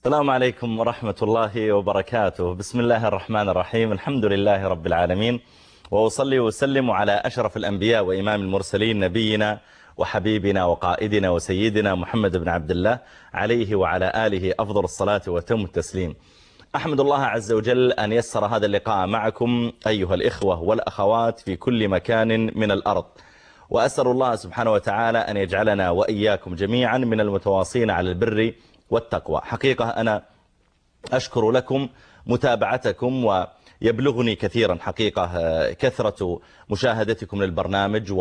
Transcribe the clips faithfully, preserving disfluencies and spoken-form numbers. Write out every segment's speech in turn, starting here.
السلام عليكم ورحمة الله وبركاته. بسم الله الرحمن الرحيم. الحمد لله رب العالمين، وأصلي وسلم على أشرف الأنبياء وإمام المرسلين نبينا وحبيبنا وقائدنا وسيدنا محمد بن عبد الله عليه وعلى آله أفضل الصلاة وتم التسليم. أحمد الله عز وجل أن يسر هذا اللقاء معكم أيها الإخوة والأخوات في كل مكان من الأرض، وأسأل الله سبحانه وتعالى أن يجعلنا وإياكم جميعا من المتواصين على البر والتقوى. حقيقة أنا أشكر لكم متابعتكم، ويبلغني كثيرا حقيقة كثرة مشاهدتكم للبرنامج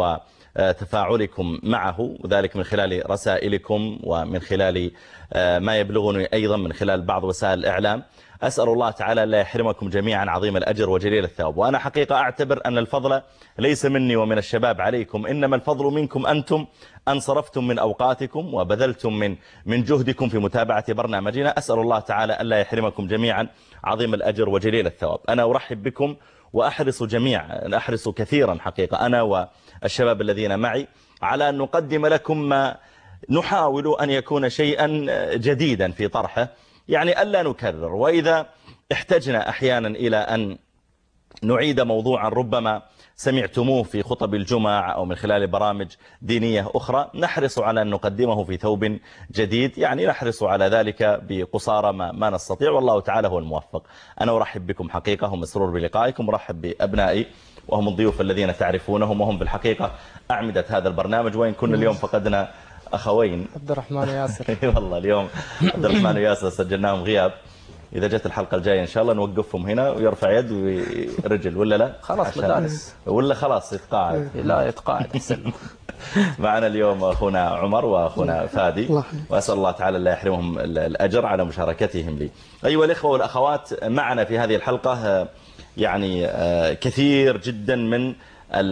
وتفاعلكم معه، وذلك من خلال رسائلكم ومن خلال ما يبلغني أيضا من خلال بعض وسائل الإعلام. أسأل الله تعالى لا يحرمكم جميعا عظيم الأجر وجليل الثواب. وأنا حقيقة أعتبر أن الفضل ليس مني ومن الشباب عليكم، إنما الفضل منكم أنتم، أن صرفتم من أوقاتكم وبذلتم من من جهدكم في متابعة برنامجنا. أسأل الله تعالى أن لا يحرمكم جميعا عظيم الأجر وجليل الثواب. أنا أرحب بكم وأحرص جميعا أحرص كثيرا حقيقة أنا والشباب الذين معي على أن نقدم لكم ما نحاول أن يكون شيئا جديدا في طرحه، يعني ألا نكرر، وإذا احتجنا أحيانا إلى أن نعيد موضوعا ربما سمعتموه في خطب الجمعة أو من خلال برامج دينية أخرى، نحرص على أن نقدمه في ثوب جديد، يعني نحرص على ذلك بقصارى ما, ما نستطيع، والله تعالى هو الموفق. أنا أرحب بكم حقيقة ومسرور بلقائكم، أرحب بأبنائي وهم الضيوف الذين تعرفونهم، وهم بالحقيقة أعمدة هذا البرنامج، وإن كنا اليوم فقدنا أخوين عبد الرحمن وياسر. والله اليوم عبد الرحمن وياسر سجلناهم غياب، إذا جت الحلقة الجاية إن شاء الله نوقفهم هنا ويرفع يد ورجل، ولا لا خلاص مدارس ولا خلاص يتقاعد. لا يتقاعد أحسن. معنا اليوم أخونا عمر وأخونا فادي، وأسأل الله تعالى لا يحرمهم الأجر على مشاركتهم لي. أيها الإخوة والأخوات، معنا في هذه الحلقة يعني كثير جدا من ال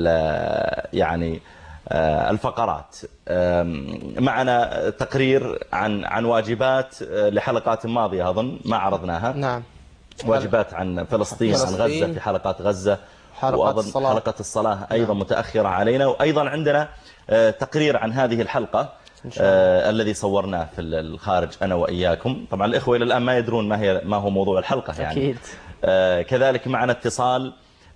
ال يعني الفقرات. معنا تقرير عن عن واجبات لحلقات ماضية أظن ما عرضناها. نعم. واجبات عن فلسطين, فلسطين عن غزة في حلقات غزة، حلقة الصلاة. حلقة الصلاة أيضا نعم. متأخرة علينا، وأيضا عندنا تقرير عن هذه الحلقة آه الذي صورناه في الخارج أنا وإياكم. طبعا الإخوة إلى الآن ما يدرون ما هي ما هو موضوع الحلقة يعني. أكيد. آه كذلك معنا اتصال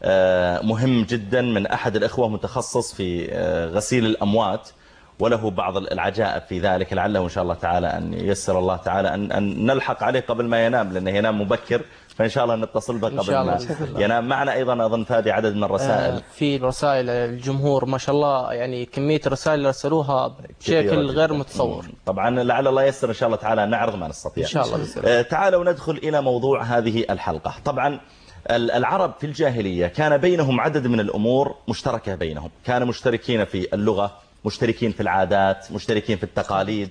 مهم جدا من أحد الأخوة متخصص في غسيل الأموات، وله بعض العجائب في ذلك، لعله إن شاء الله تعالى أن ييسر الله تعالى أن, أن نلحق عليه قبل ما ينام، لأنه ينام مبكر، فإن شاء الله نتصل به قبل ما ينام. معنا أيضا أظن فادي عدد من الرسائل. في رسائل الجمهور ما شاء الله، يعني كمية الرسائل اللي رسلوها بشكل غير متصور. طبعا لعل الله ييسر إن شاء الله تعالى نعرض ما نستطيع إن شاء الله. تعالوا ندخل إلى موضوع هذه الحلقة. طبعا العرب في الجاهلية كان بينهم عدد من الأمور مشتركة بينهم، كانوا مشتركين في اللغة، مشتركين في العادات، مشتركين في التقاليد،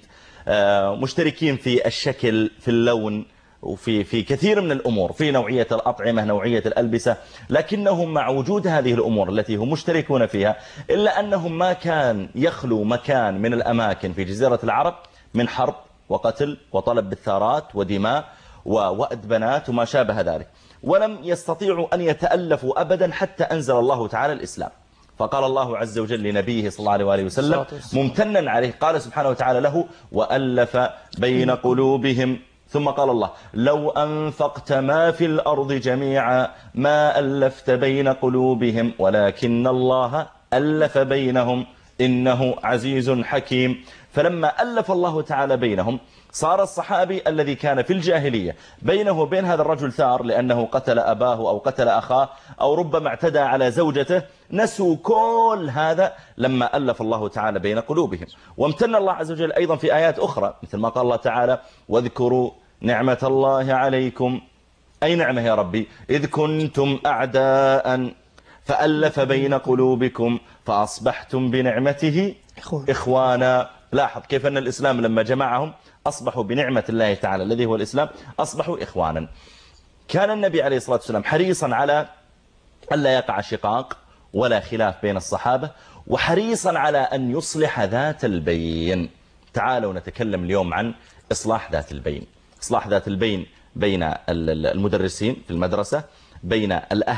مشتركين في الشكل، في اللون، وفي في كثير من الأمور، في نوعية الأطعمة، نوعية الألبسة، لكنهم مع وجود هذه الأمور التي هم مشتركون فيها، إلا أنهم ما كان يخلو مكان من الأماكن في جزيرة العرب من حرب وقتل وطلب بالثارات ودماء ووأد بنات وما شابه ذلك، ولم يستطيعوا أن يتألفوا أبدا حتى أنزل الله تعالى الإسلام. فقال الله عز وجل لنبيه صلى الله عليه وآله وسلم ممتنا عليه، قال سبحانه وتعالى له وألف بين قلوبهم، ثم قال الله لو أنفقت ما في الأرض جميعا ما ألفت بين قلوبهم ولكن الله ألف بينهم إنه عزيز حكيم. فلما ألف الله تعالى بينهم صار الصحابي الذي كان في الجاهلية بينه وبين هذا الرجل ثار لأنه قتل أباه أو قتل أخاه أو ربما اعتدى على زوجته، نسوا كل هذا لما ألف الله تعالى بين قلوبهم. وامتن الله عز وجل أيضا في آيات أخرى، مثل ما قال الله تعالى واذكروا نعمة الله عليكم، أي نعمة يا ربي؟ إذ كنتم أعداء فألف بين قلوبكم فأصبحتم بنعمته إخوانا. لاحظ كيف أن الإسلام لما جمعهم أصبحوا بنعمة الله تعالى الذي هو الإسلام أصبحوا إخوانا. كان النبي عليه الصلاة والسلام حريصا على ألا يقع شقاق ولا خلاف بين الصحابة، وحريصا على أن يصلح ذات البين. تعالوا نتكلم اليوم عن إصلاح ذات البين. إصلاح ذات البين بين المدرسين في المدرسة، بين الأهل،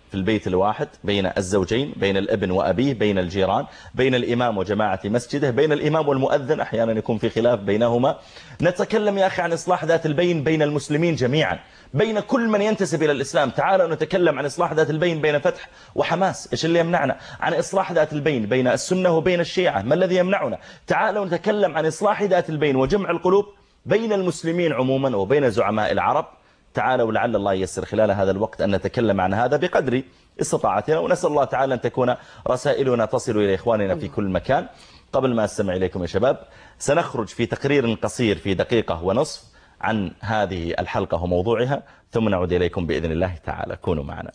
في البيت الواحد بين الزوجين، بين الابن وأبيه، بين الجيران، بين الإمام وجماعة مسجده، بين الإمام والمؤذن أحيانا يكون في خلاف بينهما. نتكلم يا أخي عن إصلاح ذات البين بين المسلمين جميعا، بين كل من ينتسب إلى الإسلام. تعالوا نتكلم عن إصلاح ذات البين بين فتح وحماس، إيش اللي يمنعنا؟ عن إصلاح ذات البين بين السنة وبين الشيعة، ما الذي يمنعنا؟ تعالوا نتكلم عن إصلاح ذات البين وجمع القلوب بين المسلمين عموما وبين زعماء العرب. تعالوا لعل الله ييسر خلال هذا الوقت أن نتكلم عن هذا بقدر استطاعتنا، ونسأل الله تعالى أن تكون رسائلنا تصل إلى إخواننا في كل مكان. قبل ما أستمع إليكم يا شباب، سنخرج في تقرير قصير في دقيقة ونصف عن هذه الحلقة وموضوعها، ثم نعود إليكم بإذن الله تعالى. كونوا معنا.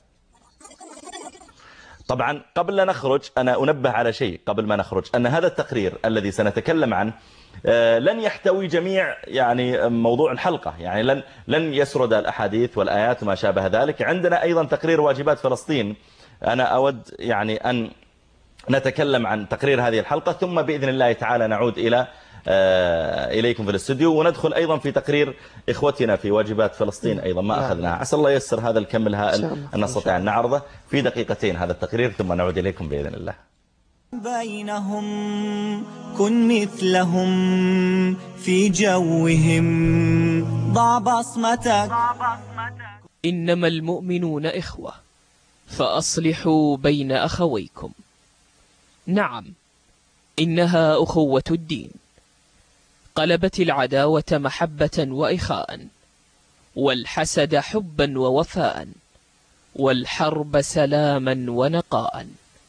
طبعا قبل لا نخرج أنا أنبه على شيء قبل ما نخرج، أن هذا التقرير الذي سنتكلم عنه لن يحتوي جميع يعني موضوع الحلقة، يعني لن لن يسرد الأحاديث والآيات وما شابه ذلك. عندنا أيضا تقرير واجبات فلسطين، أنا أود يعني أن نتكلم عن تقرير هذه الحلقة، ثم بإذن الله تعالى نعود إلى إليكم في الاستوديو، وندخل أيضا في تقرير إخوتنا في واجبات فلسطين أيضا ما أخذناها. عسى الله ييسر هذا الكم الهائل أن نستطيع أن نعرضه في دقيقتين هذا التقرير، ثم نعود إليكم بإذن الله. بينهم كن مثلهم في جوهم، ضع بصمتك. إنما المؤمنون إخوة فأصلحوا بين أخويكم. نعم، إنها أخوة الدين، قلبت العداوة محبة وإخاء، والحسد حبا ووفاء، والحرب سلاما ونقاء.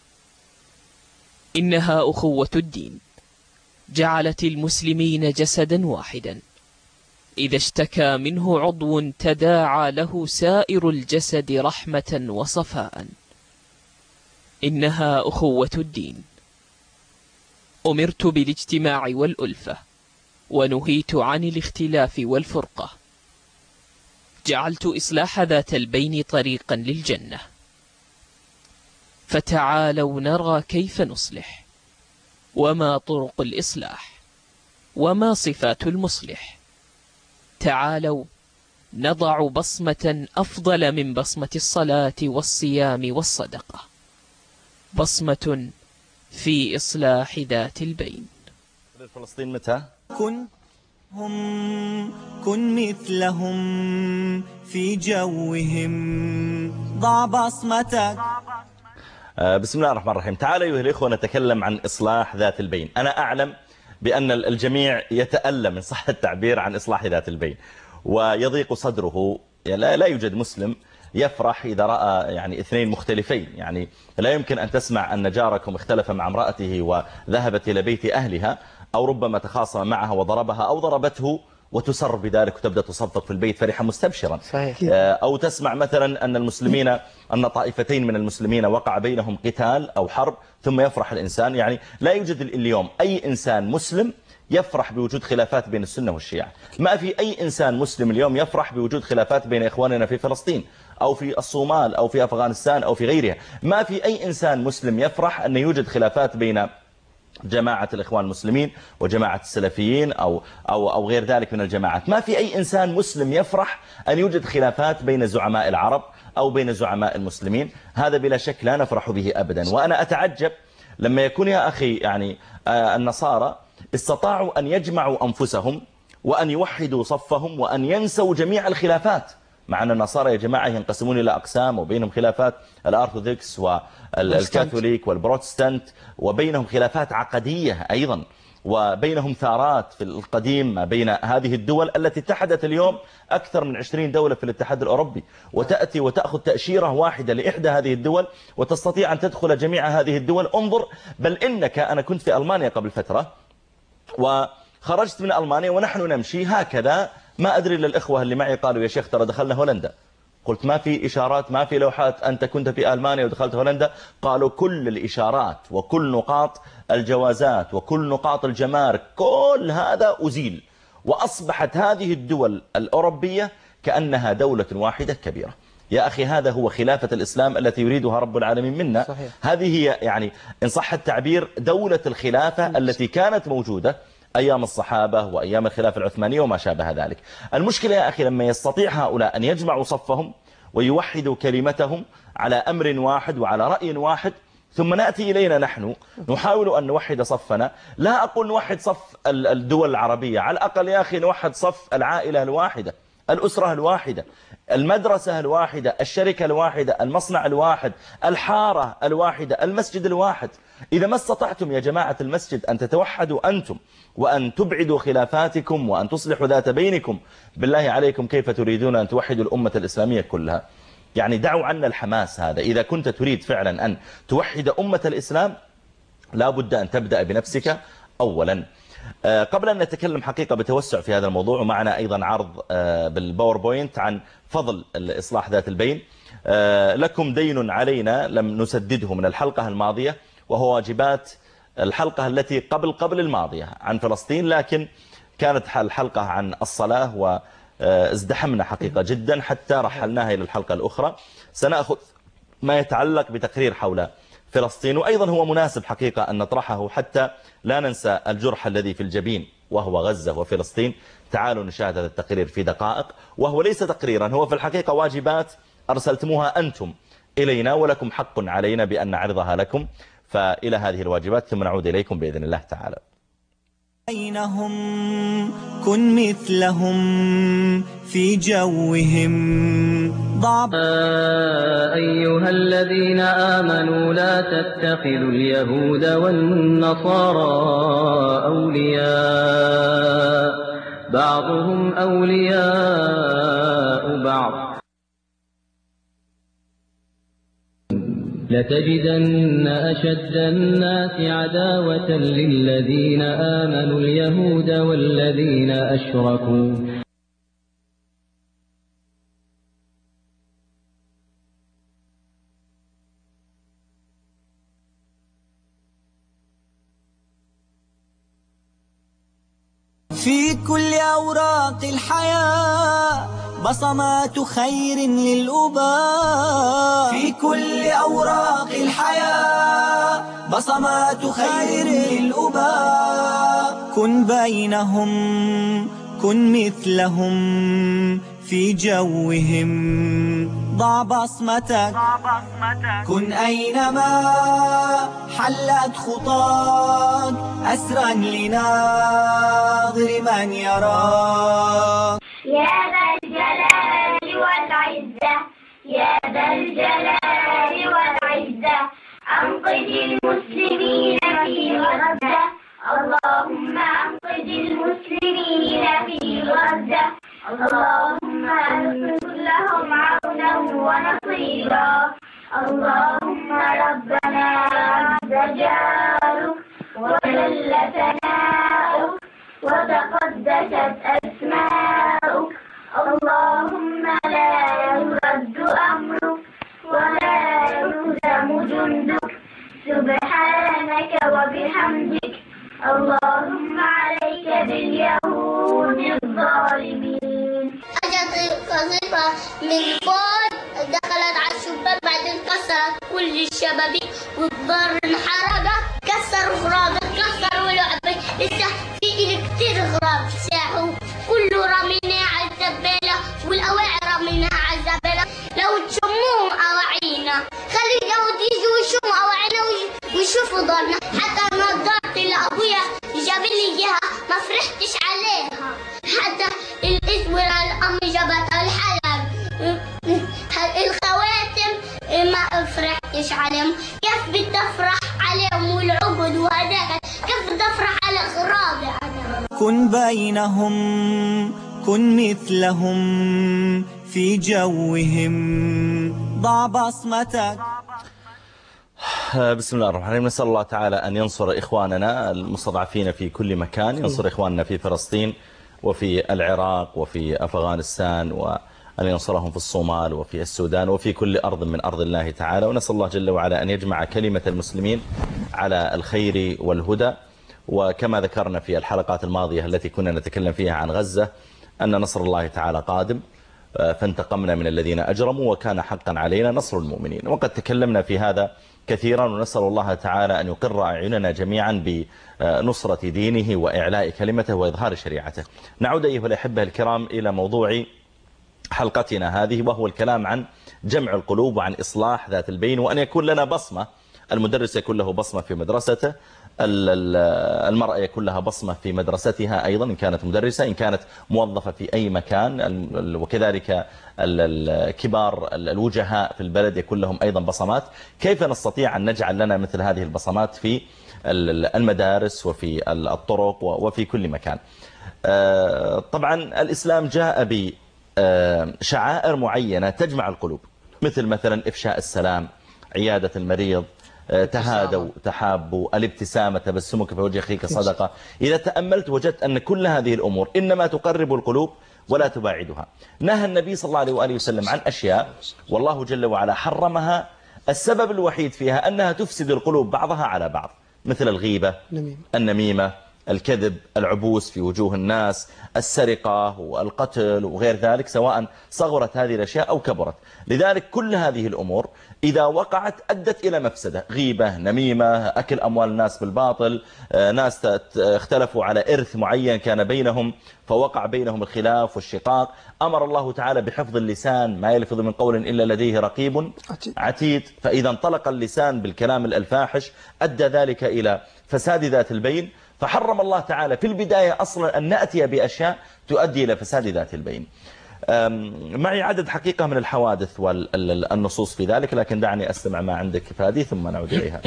إنها أخوة الدين، جعلت المسلمين جسدا واحدا، إذا اشتكى منه عضو تداعى له سائر الجسد رحمة وصفاء. إنها أخوة الدين، أمرت بالاجتماع والألفة، ونهيت عن الاختلاف والفرقة. جعلت إصلاح ذات البين طريقا للجنة، فتعالوا نرى كيف نصلح، وما طرق الإصلاح، وما صفات المصلح. تعالوا نضع بصمة أفضل من بصمة الصلاة والصيام والصدقة، بصمة في إصلاح ذات البين. فلسطين متى؟ كن هم كن مثلهم في جوهم، ضع بصمتك. بسم الله الرحمن الرحيم. تعالوا أيها الإخوة نتكلم عن إصلاح ذات البين. أنا أعلم بأن الجميع يتألم من صح التعبير عن إصلاح ذات البين، ويضيق صدره. لا, لا يوجد مسلم يفرح إذا رأى يعني اثنين مختلفين. يعني لا يمكن أن تسمع أن جاركم اختلف مع امرأته وذهبت إلى بيت أهلها، أو ربما تخاصم معها وضربها أو ضربته وتسر بذلك وتبدأ تصفق في البيت فرحا مستبشرا. صحيح. أو تسمع مثلا أن المسلمين أن طائفتين من المسلمين وقع بينهم قتال أو حرب ثم يفرح الإنسان. يعني لا يوجد اليوم أي إنسان مسلم يفرح بوجود خلافات بين السنة والشيعة. ما في أي إنسان مسلم اليوم يفرح بوجود خلافات بين إخواننا في فلسطين أو في الصومال أو في أفغانستان أو في غيرها. ما في أي إنسان مسلم يفرح أن يوجد خلافات بين جماعة الإخوان المسلمين وجماعة السلفيين أو, أو, أو غير ذلك من الجماعات. ما في أي إنسان مسلم يفرح أن يوجد خلافات بين زعماء العرب أو بين زعماء المسلمين. هذا بلا شك لا نفرح به أبدا. وأنا أتعجب لما يكون يا أخي يعني النصارى استطاعوا أن يجمعوا أنفسهم وأن يوحدوا صفهم وأن ينسوا جميع الخلافات، مع أن النصارى يا جماعة ينقسمون إلى أقسام، وبينهم خلافات الأرثوذكس والكاثوليك والبروتستانت، وبينهم خلافات عقدية أيضا، وبينهم ثارات في القديم ما بين هذه الدول التي اتحدت اليوم أكثر من عشرين دولة في الاتحاد الأوروبي، وتأتي وتأخذ تأشيرة واحدة لإحدى هذه الدول وتستطيع أن تدخل جميع هذه الدول. انظر، بل إنك أنا كنت في ألمانيا قبل فترة وخرجت من ألمانيا ونحن نمشي هكذا، ما أدري للإخوة اللي معي قالوا يا شيخ ترى دخلنا هولندا. قلت ما في إشارات، ما في لوحات أنت كنت في ألمانيا ودخلت هولندا؟ قالوا كل الإشارات وكل نقاط الجوازات وكل نقاط الجمارك كل هذا أزيل، وأصبحت هذه الدول الأوروبية كأنها دولة واحدة كبيرة. يا أخي هذا هو خلافة الإسلام التي يريدها رب العالمين منا. صحيح. هذه هي يعني إن صح التعبير دولة الخلافة التي كانت موجودة أيام الصحابة وأيام الخلافة العثمانية وما شابه ذلك. المشكلة يا أخي لما يستطيع هؤلاء أن يجمعوا صفهم ويوحدوا كلمتهم على أمر واحد وعلى رأي واحد، ثم نأتي إلينا نحن نحاول أن نوحد صفنا. لا أقول نوحد صف الدول العربية، على الأقل يا أخي نوحد صف العائلة الواحدة، الأسرة الواحدة، المدرسة الواحدة، الشركة الواحدة، المصنع الواحد، الحارة الواحدة، المسجد الواحد. إذا ما استطعتم يا جماعة المسجد أن تتوحدوا أنتم وأن تبعدوا خلافاتكم وأن تصلحوا ذات بينكم، بالله عليكم كيف تريدون أن توحدوا الأمة الإسلامية كلها؟ يعني دعوا عنا الحماس هذا. إذا كنت تريد فعلا أن توحد أمة الإسلام لا بد أن تبدأ بنفسك أولا. قبل أن نتكلم حقيقة بتوسع في هذا الموضوع، ومعنا أيضا عرض بالباوربوينت عن فضل الإصلاح ذات البين. لكم دين علينا لم نسدده من الحلقة الماضية، وهو واجبات الحلقة التي قبل قبل الماضية عن فلسطين، لكن كانت الحلقة عن الصلاة وازدحمنا حقيقة جدا حتى رحلناها إلى الحلقة الأخرى. سنأخذ ما يتعلق بتقرير حول فلسطين، وأيضا هو مناسب حقيقة أن نطرحه حتى لا ننسى الجرح الذي في الجبين وهو غزة وفلسطين. تعالوا نشاهد هذا التقرير في دقائق، وهو ليس تقريرا، هو في الحقيقة واجبات أرسلتموها أنتم إلينا ولكم حق علينا بأن نعرضها لكم. فإلى هذه الواجبات ثم نعود إليكم بإذن الله تعالى. بينهم كن مثلهم في جوهم ضعب. أيها الذين آمنوا لا تتخذوا اليهود والنصارى أولياء بعضهم أولياء بعض لتجدن أشد الناس عداوة للذين آمنوا اليهود والذين أشركوا في كل أوراق الحياة بصمات خير للأباء. في كل أوراق الحياة بصمات خير للأباء. كن بينهم كن مثلهم في جوهم ضع بصمتك. كن أينما حلت خطاك أسرا لناظر من يراك. يا ذا الجلال والعزة يا ذا الجلال والعزة أنقذ المسلمين في غزة. اللهم أنقذ المسلمين في غزة. اللهم انصر لهم عونا ونصيرا. اللهم ربنا عز جارك وجل ثناؤك وتقدست أسماؤك. اللهم لا يرد أمرك ولا يهزم جندك. سبحانك وبحمدك. اللهم عليك باليهود الظالمين. أجت قصيفة من فوق دخلت على الشباك، بعدين كسرت كل الشبابيك والدار انحرقت. كسر غراب كسر ولعبة، لسه في كتير غراب ساحوا كله رميناه على الزبالة والأواعي رميناها على الزبالة. لو تشموهم أواعينا خلي اليهود يجوا ويشموا أواعينا ويشوفوا دارنا. حتى نظارتي لأبويا جاب لي إياها ما فرحتش عليها. حتى الاسم الأم جابت الحلب الخواتم ما فرحتش عليهم. كيف بدي أفرح عليهم والعبد وهذاك؟ كيف بدي أفرح على غراضي أنا؟ كن بينهم كن مثلهم في جوهم ضع بصمتك. بسم الله الرحمن الرحيم. نسأل الله تعالى أن ينصر إخواننا المستضعفين في كل مكان، ينصر إخواننا في فلسطين وفي العراق وفي أفغانستان، وأن ينصرهم في الصومال وفي السودان وفي كل أرض من أرض الله تعالى. ونسأل الله جل وعلا أن يجمع كلمة المسلمين على الخير والهدى. وكما ذكرنا في الحلقات الماضية التي كنا نتكلم فيها عن غزة أن نصر الله تعالى قادم، فانتقمنا من الذين أجرموا وكان حقا علينا نصر المؤمنين. وقد تكلمنا في هذا كثيرا، ونسأل الله تعالى أن يقر أعيننا جميعا بنصرة دينه وإعلاء كلمته وإظهار شريعته. نعود أيها الأحبة الكرام إلى موضوع حلقتنا هذه، وهو الكلام عن جمع القلوب وعن إصلاح ذات البين، وأن يكون لنا بصمة. المدرس يكون له بصمة في مدرسته، المرأة يكون لها بصمة في مدرستها أيضا إن كانت مدرسة، إن كانت موظفة في أي مكان، وكذلك الكبار الوجهاء في البلد يكون لهم أيضا بصمات. كيف نستطيع أن نجعل لنا مثل هذه البصمات في المدارس وفي الطرق وفي كل مكان؟ طبعا الإسلام جاء بشعائر معينة تجمع القلوب، مثل مثلا إفشاء السلام، عيادة المريض، تهادوا تحابوا، الابتسامة، تبسمك في وجه أخيك صدقة. إذا تأملت وجدت أن كل هذه الأمور إنما تقرب القلوب ولا تباعدها. نهى النبي صلى الله عليه وآله وسلم عن أشياء والله جل وعلا حرمها، السبب الوحيد فيها أنها تفسد القلوب بعضها على بعض، مثل الغيبة، النميمة، الكذب، العبوس في وجوه الناس، السرقة والقتل وغير ذلك، سواء صغرت هذه الأشياء أو كبرت. لذلك كل هذه الأمور إذا وقعت أدت إلى مفسدة، غيبة، نميمة، أكل أموال الناس بالباطل، ناس اختلفوا على إرث معين كان بينهم فوقع بينهم الخلاف والشقاق، أمر الله تعالى بحفظ اللسان، ما يلفظ من قول إلا لديه رقيب عتيد. فإذا انطلق اللسان بالكلام الفاحش أدى ذلك إلى فساد ذات البين، فحرم الله تعالى في البداية أصلا أن نأتي بأشياء تؤدي إلى فساد ذات البين. معي عدد حقيقة من الحوادث والنصوص في ذلك، لكن دعني أستمع ما عندك فادي ثم نعود إليها.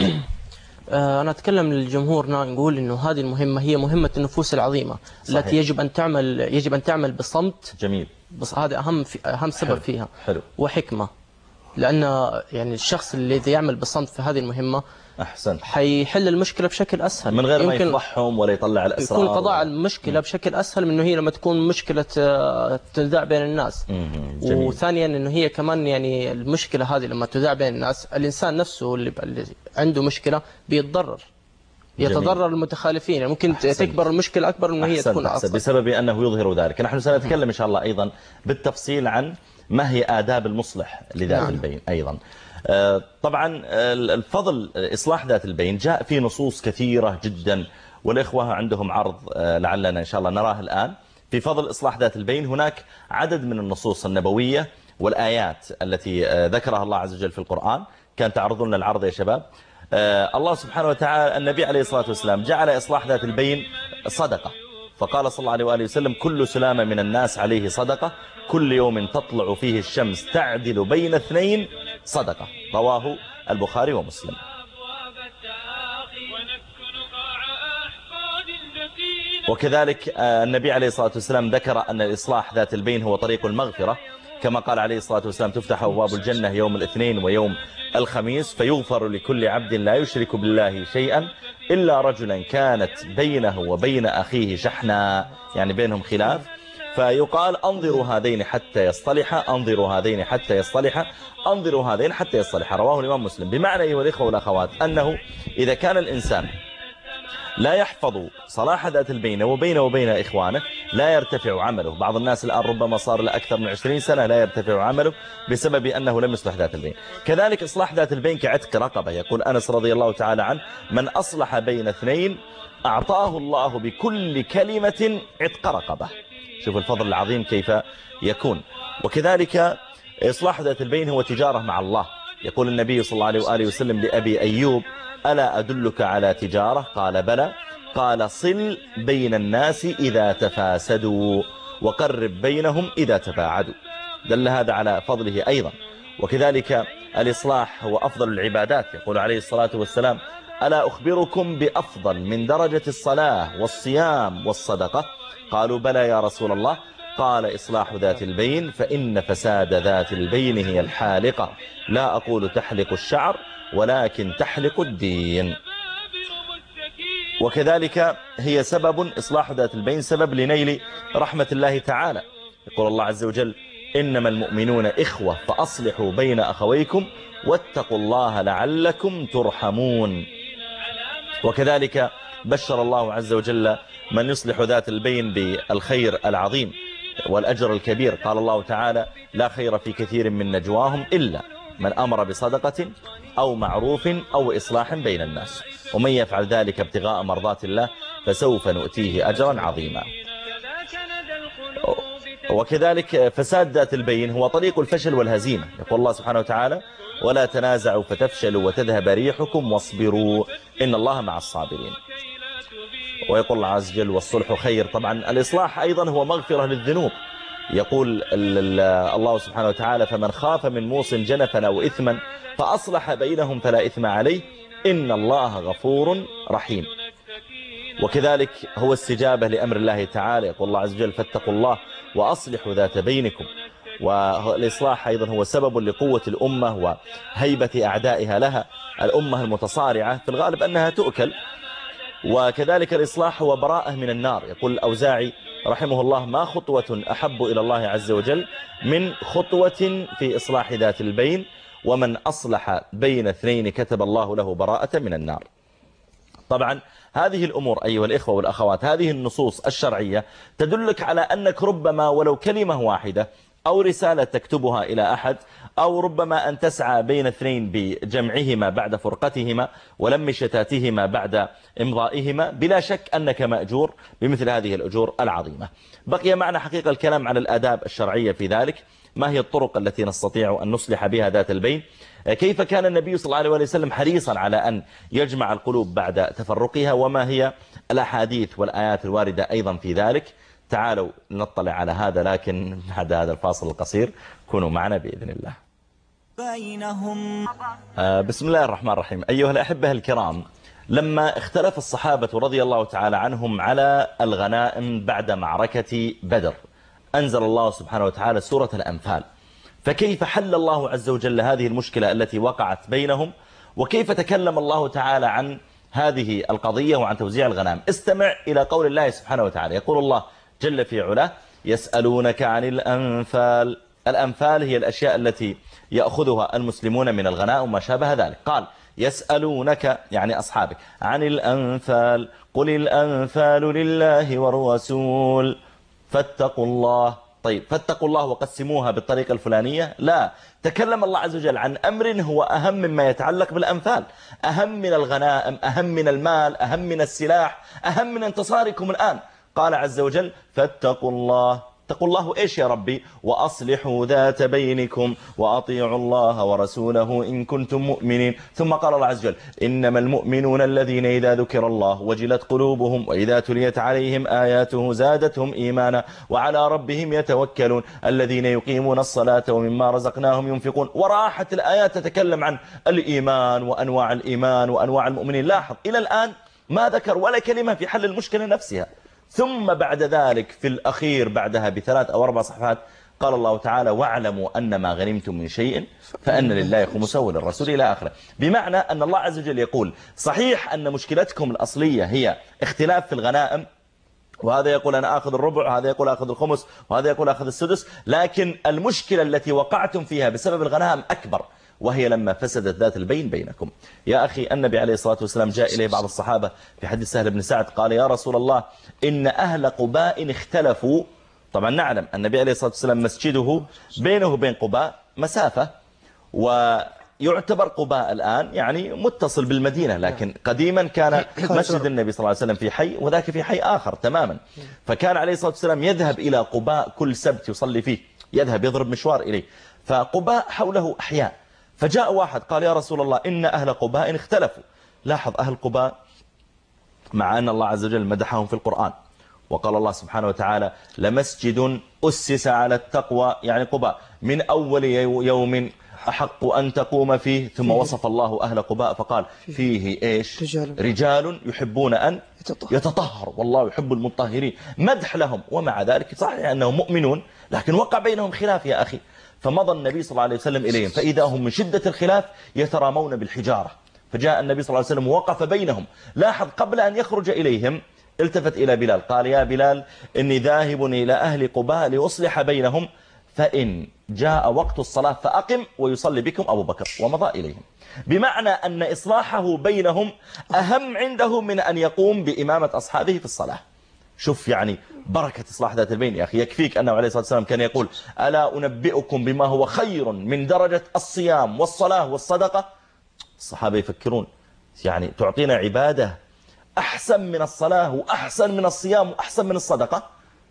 أنا أتكلم للجمهور، نقول إنه هذه المهمة هي مهمة النفوس العظيمة صحيح. التي يجب أن تعمل يجب أن تعمل بصمت. جميل. بس هذا أهم في أهم سبب حلو. فيها حلو. وحكمة، لأن يعني الشخص الذي يعمل بصمت في هذه المهمة أحسن حيحل المشكلة بشكل أسهل، من غير ما يفضحهم ولا يطلع الأسرار، يكون قضاء المشكلة بشكل أسهل من إنه هي لما تكون مشكلة تذاع بين الناس. وثانيا إنه هي كمان يعني المشكلة هذه لما تذاع بين الناس، الإنسان نفسه اللي عنده مشكلة بيتضرر، يتضرر المتخالفين، يعني ممكن أحسن. تكبر المشكلة أكبر من هي تكون أصلا بسبب أنه يظهر ذلك. نحن سنتكلم إن شاء الله أيضا بالتفصيل عن ما هي آداب المصلح لذات نعم. البين أيضا. طبعا الفضل إصلاح ذات البين جاء في نصوص كثيرة جدا، والإخوة عندهم عرض لعلنا إن شاء الله نراه الآن في فضل إصلاح ذات البين. هناك عدد من النصوص النبوية والآيات التي ذكرها الله عز وجل في القرآن. كان تعرضون لنا العرض يا شباب. الله سبحانه وتعالى، النبي عليه الصلاة والسلام جعل إصلاح ذات البين صدقة، فقال صلى الله عليه وآله وسلم: كل سلامة من الناس عليه صدقة، كل يوم تطلع فيه الشمس تعدل بين اثنين صدقة. رواه البخاري ومسلم. وكذلك النبي عليه الصلاة والسلام ذكر أن الإصلاح ذات البين هو طريق المغفرة، كما قال عليه الصلاة والسلام: تفتح أبواب الجنة يوم الاثنين ويوم الخميس، فيغفر لكل عبد لا يشرك بالله شيئا إلا رجلا كانت بينه وبين أخيه شحنا، يعني بينهم خلاف، فيقال: أنظروا هذين حتى يصطلحا، أنظروا هذين حتى يصطلحا، أنظروا هذين حتى يصطلحا. رواه الإمام مسلم. بمعنى أيها الإخوة والأخوات أنه إذا كان الإنسان لا يحفظ صلاح ذات البين وبينه وبين إخوانه لا يرتفع عمله. بعض الناس الآن ربما صار لأكثر من عشرين سنة لا يرتفع عمله بسبب أنه لم يصلح ذات البين. كذلك إصلاح ذات البين كعتق رقبة. يقول أنس رضي الله تعالى عنه: من أصلح بين اثنين أعطاه الله بكل كلمة عتق رقبة. شوف الفضل العظيم كيف يكون. وكذلك إصلاح ذات البين هو تجارة مع الله. يقول النبي صلى الله عليه وآله وسلم لأبي أيوب: ألا أدلك على تجارة؟ قال: بلى. قال: صل بين الناس إذا تفاسدوا وقرب بينهم إذا تباعدوا. دل هذا على فضله أيضا. وكذلك الإصلاح هو أفضل العبادات. يقول عليه الصلاة والسلام: ألا أخبركم بأفضل من درجة الصلاة والصيام والصدقة؟ قالوا: بلى يا رسول الله. قال: إصلاح ذات البين، فإن فساد ذات البين هي الحالقة، لا أقول تحلق الشعر ولكن تحلق الدين. وكذلك هي سبب إصلاح ذات البين سبب لنيل رحمة الله تعالى. يقول الله عز وجل: إنما المؤمنون إخوة فأصلحوا بين أخويكم واتقوا الله لعلكم ترحمون. وكذلك بشر الله عز وجل من يصلح ذات البين بالخير العظيم والأجر الكبير. قال الله تعالى: لا خير في كثير من نجواهم إلا من أمر بصدقة أو معروف أو إصلاح بين الناس، ومن يفعل ذلك ابتغاء مرضات الله فسوف نؤتيه أجرا عظيما. وكذلك فساد ذات البين هو طريق الفشل والهزيمة. يقول الله سبحانه وتعالى ولا تنازعوا فتفشلوا وتذهب ريحكم واصبروا إن الله مع الصابرين. ويقول الله عز وجل والصلح خير. طبعا الإصلاح أيضا هو مغفرة للذنوب. يقول الله سبحانه وتعالى فمن خاف من موص جنفا أو إثما فأصلح بينهم فلا إثم عليه إن الله غفور رحيم. وكذلك هو استجابة لأمر الله تعالى. يقول الله عز وجل فاتقوا الله وأصلحوا ذات بينكم. والإصلاح أيضا هو سبب لقوة الأمة وهيبة أعدائها لها. الأمة المتصارعة في الغالب أنها تؤكل. وكذلك الإصلاح هو براءة من النار. يقول الأوزاعي رحمه الله ما خطوة أحب إلى الله عز وجل من خطوة في إصلاح ذات البين ومن أصلح بين اثنين كتب الله له براءة من النار. طبعا هذه الأمور أيها الإخوة والأخوات، هذه النصوص الشرعية تدلك على أنك ربما ولو كلمة واحدة أو رسالة تكتبها إلى أحد أو ربما أن تسعى بين اثنين بجمعهما بعد فرقتهما ولم شتاتهما بعد إمضائهما، بلا شك أنك مأجور بمثل هذه الأجور العظيمة. بقي معنا حقيقة الكلام عن الآداب الشرعية في ذلك. ما هي الطرق التي نستطيع أن نصلح بها ذات البين؟ كيف كان النبي صلى الله عليه وسلم حريصا على أن يجمع القلوب بعد تفرقها؟ وما هي الأحاديث والآيات الواردة أيضا في ذلك؟ تعالوا نطلع على هذا، لكن بعد هذا الفاصل القصير كونوا معنا بإذن الله. بينهم بسم الله الرحمن الرحيم. أيها الأحبة الكرام، لما اختلف الصحابة رضي الله تعالى عنهم على الغنائم بعد معركة بدر أنزل الله سبحانه وتعالى سورة الأنفال. فكيف حل الله عز وجل هذه المشكلة التي وقعت بينهم، وكيف تكلم الله تعالى عن هذه القضية وعن توزيع الغنائم؟ استمع إلى قول الله سبحانه وتعالى. يقول الله جل في علاه يسألونك عن الأنفال. الأنفال هي الأشياء التي يأخذها المسلمون من الغنائم وما شابه ذلك. قال يسألونك يعني أصحابك عن الأنفال قل الأنفال لله والرسول فاتقوا الله. طيب فاتقوا الله وقسموها بالطريقة الفلانية؟ لا، تكلم الله عز وجل عن أمر هو أهم مما يتعلق بالأنفال، أهم من الغنائم، أهم من المال، أهم من السلاح، أهم من انتصاركم الآن. قال عز وجل فاتقوا الله. اتقوا الله إيش يا ربي؟ وأصلحوا ذات بينكم وأطيعوا الله ورسوله إن كنتم مؤمنين. ثم قال الله عز وجل إنما المؤمنون الذين إذا ذكر الله وجلت قلوبهم وإذا تليت عليهم آياته زادتهم إيمانا وعلى ربهم يتوكلون الذين يقيمون الصلاة ومما رزقناهم ينفقون. وراحة الآيات تتكلم عن الإيمان وأنواع الإيمان وأنواع المؤمنين. لاحظ إلى الآن ما ذكر ولا كلمة في حل المشكلة نفسها. ثم بعد ذلك في الأخير بعدها بثلاث أو أربع صفحات قال الله تعالى واعلموا أن ما غنمتم من شيء فأن لله خمسه وللرسول إلى آخره. بمعنى أن الله عز وجل يقول صحيح أن مشكلتكم الأصلية هي اختلاف في الغنائم، وهذا يقول أنا أخذ الربع وهذا يقول أخذ الخمس وهذا يقول أخذ السدس، لكن المشكلة التي وقعتم فيها بسبب الغنائم أكبر، وهي لما فسدت ذات البين بينكم. يا أخي النبي عليه الصلاة والسلام جاء إليه بعض الصحابة في حديث سهل بن سعد قال يا رسول الله إن أهل قباء اختلفوا. طبعا نعلم النبي عليه الصلاة والسلام مسجده بينه وبين قباء مسافة، ويعتبر قباء الآن يعني متصل بالمدينة، لكن قديما كان مسجد النبي صلى الله عليه وسلم في حي وذاك في حي آخر تماما. فكان عليه الصلاة والسلام يذهب إلى قباء كل سبت يصلي فيه، يذهب يضرب مشوار إليه. فقباء حوله أحياء. فجاء واحد قال يا رسول الله إن أهل قباء اختلفوا. لاحظ أهل قباء مع أن الله عز وجل مدحهم في القرآن، وقال الله سبحانه وتعالى لمسجد أسس على التقوى، يعني قباء من أول يوم أحق أن تقوم فيه. ثم وصف الله أهل قباء فقال فيه إيش؟ رجال, رجال يحبون أن يتطهر والله يحب المطهرين. مدح لهم، ومع ذلك صحيح أنهم مؤمنون لكن وقع بينهم خلاف يا أخي. فمضى النبي صلى الله عليه وسلم إليهم فإذا هم من شدة الخلاف يترامون بالحجارة. فجاء النبي صلى الله عليه وسلم ووقف بينهم. لاحظ قبل أن يخرج إليهم التفت إلى بلال قال يا بلال إني ذاهب إلى أهل قباء لأصلح بينهم، فإن جاء وقت الصلاة فأقم ويصلي بكم أبو بكر. ومضى إليهم. بمعنى أن إصلاحه بينهم أهم عنده من أن يقوم بإمامة أصحابه في الصلاة. شوف يعني بركة إصلاح ذات البين يا أخي. يكفيك أنه عليه الصلاة والسلام كان يقول ألا أنبئكم بما هو خير من درجة الصيام والصلاة والصدقة؟ الصحابة يفكرون يعني تعطينا عبادة أحسن من الصلاة وأحسن من الصيام وأحسن من الصدقة؟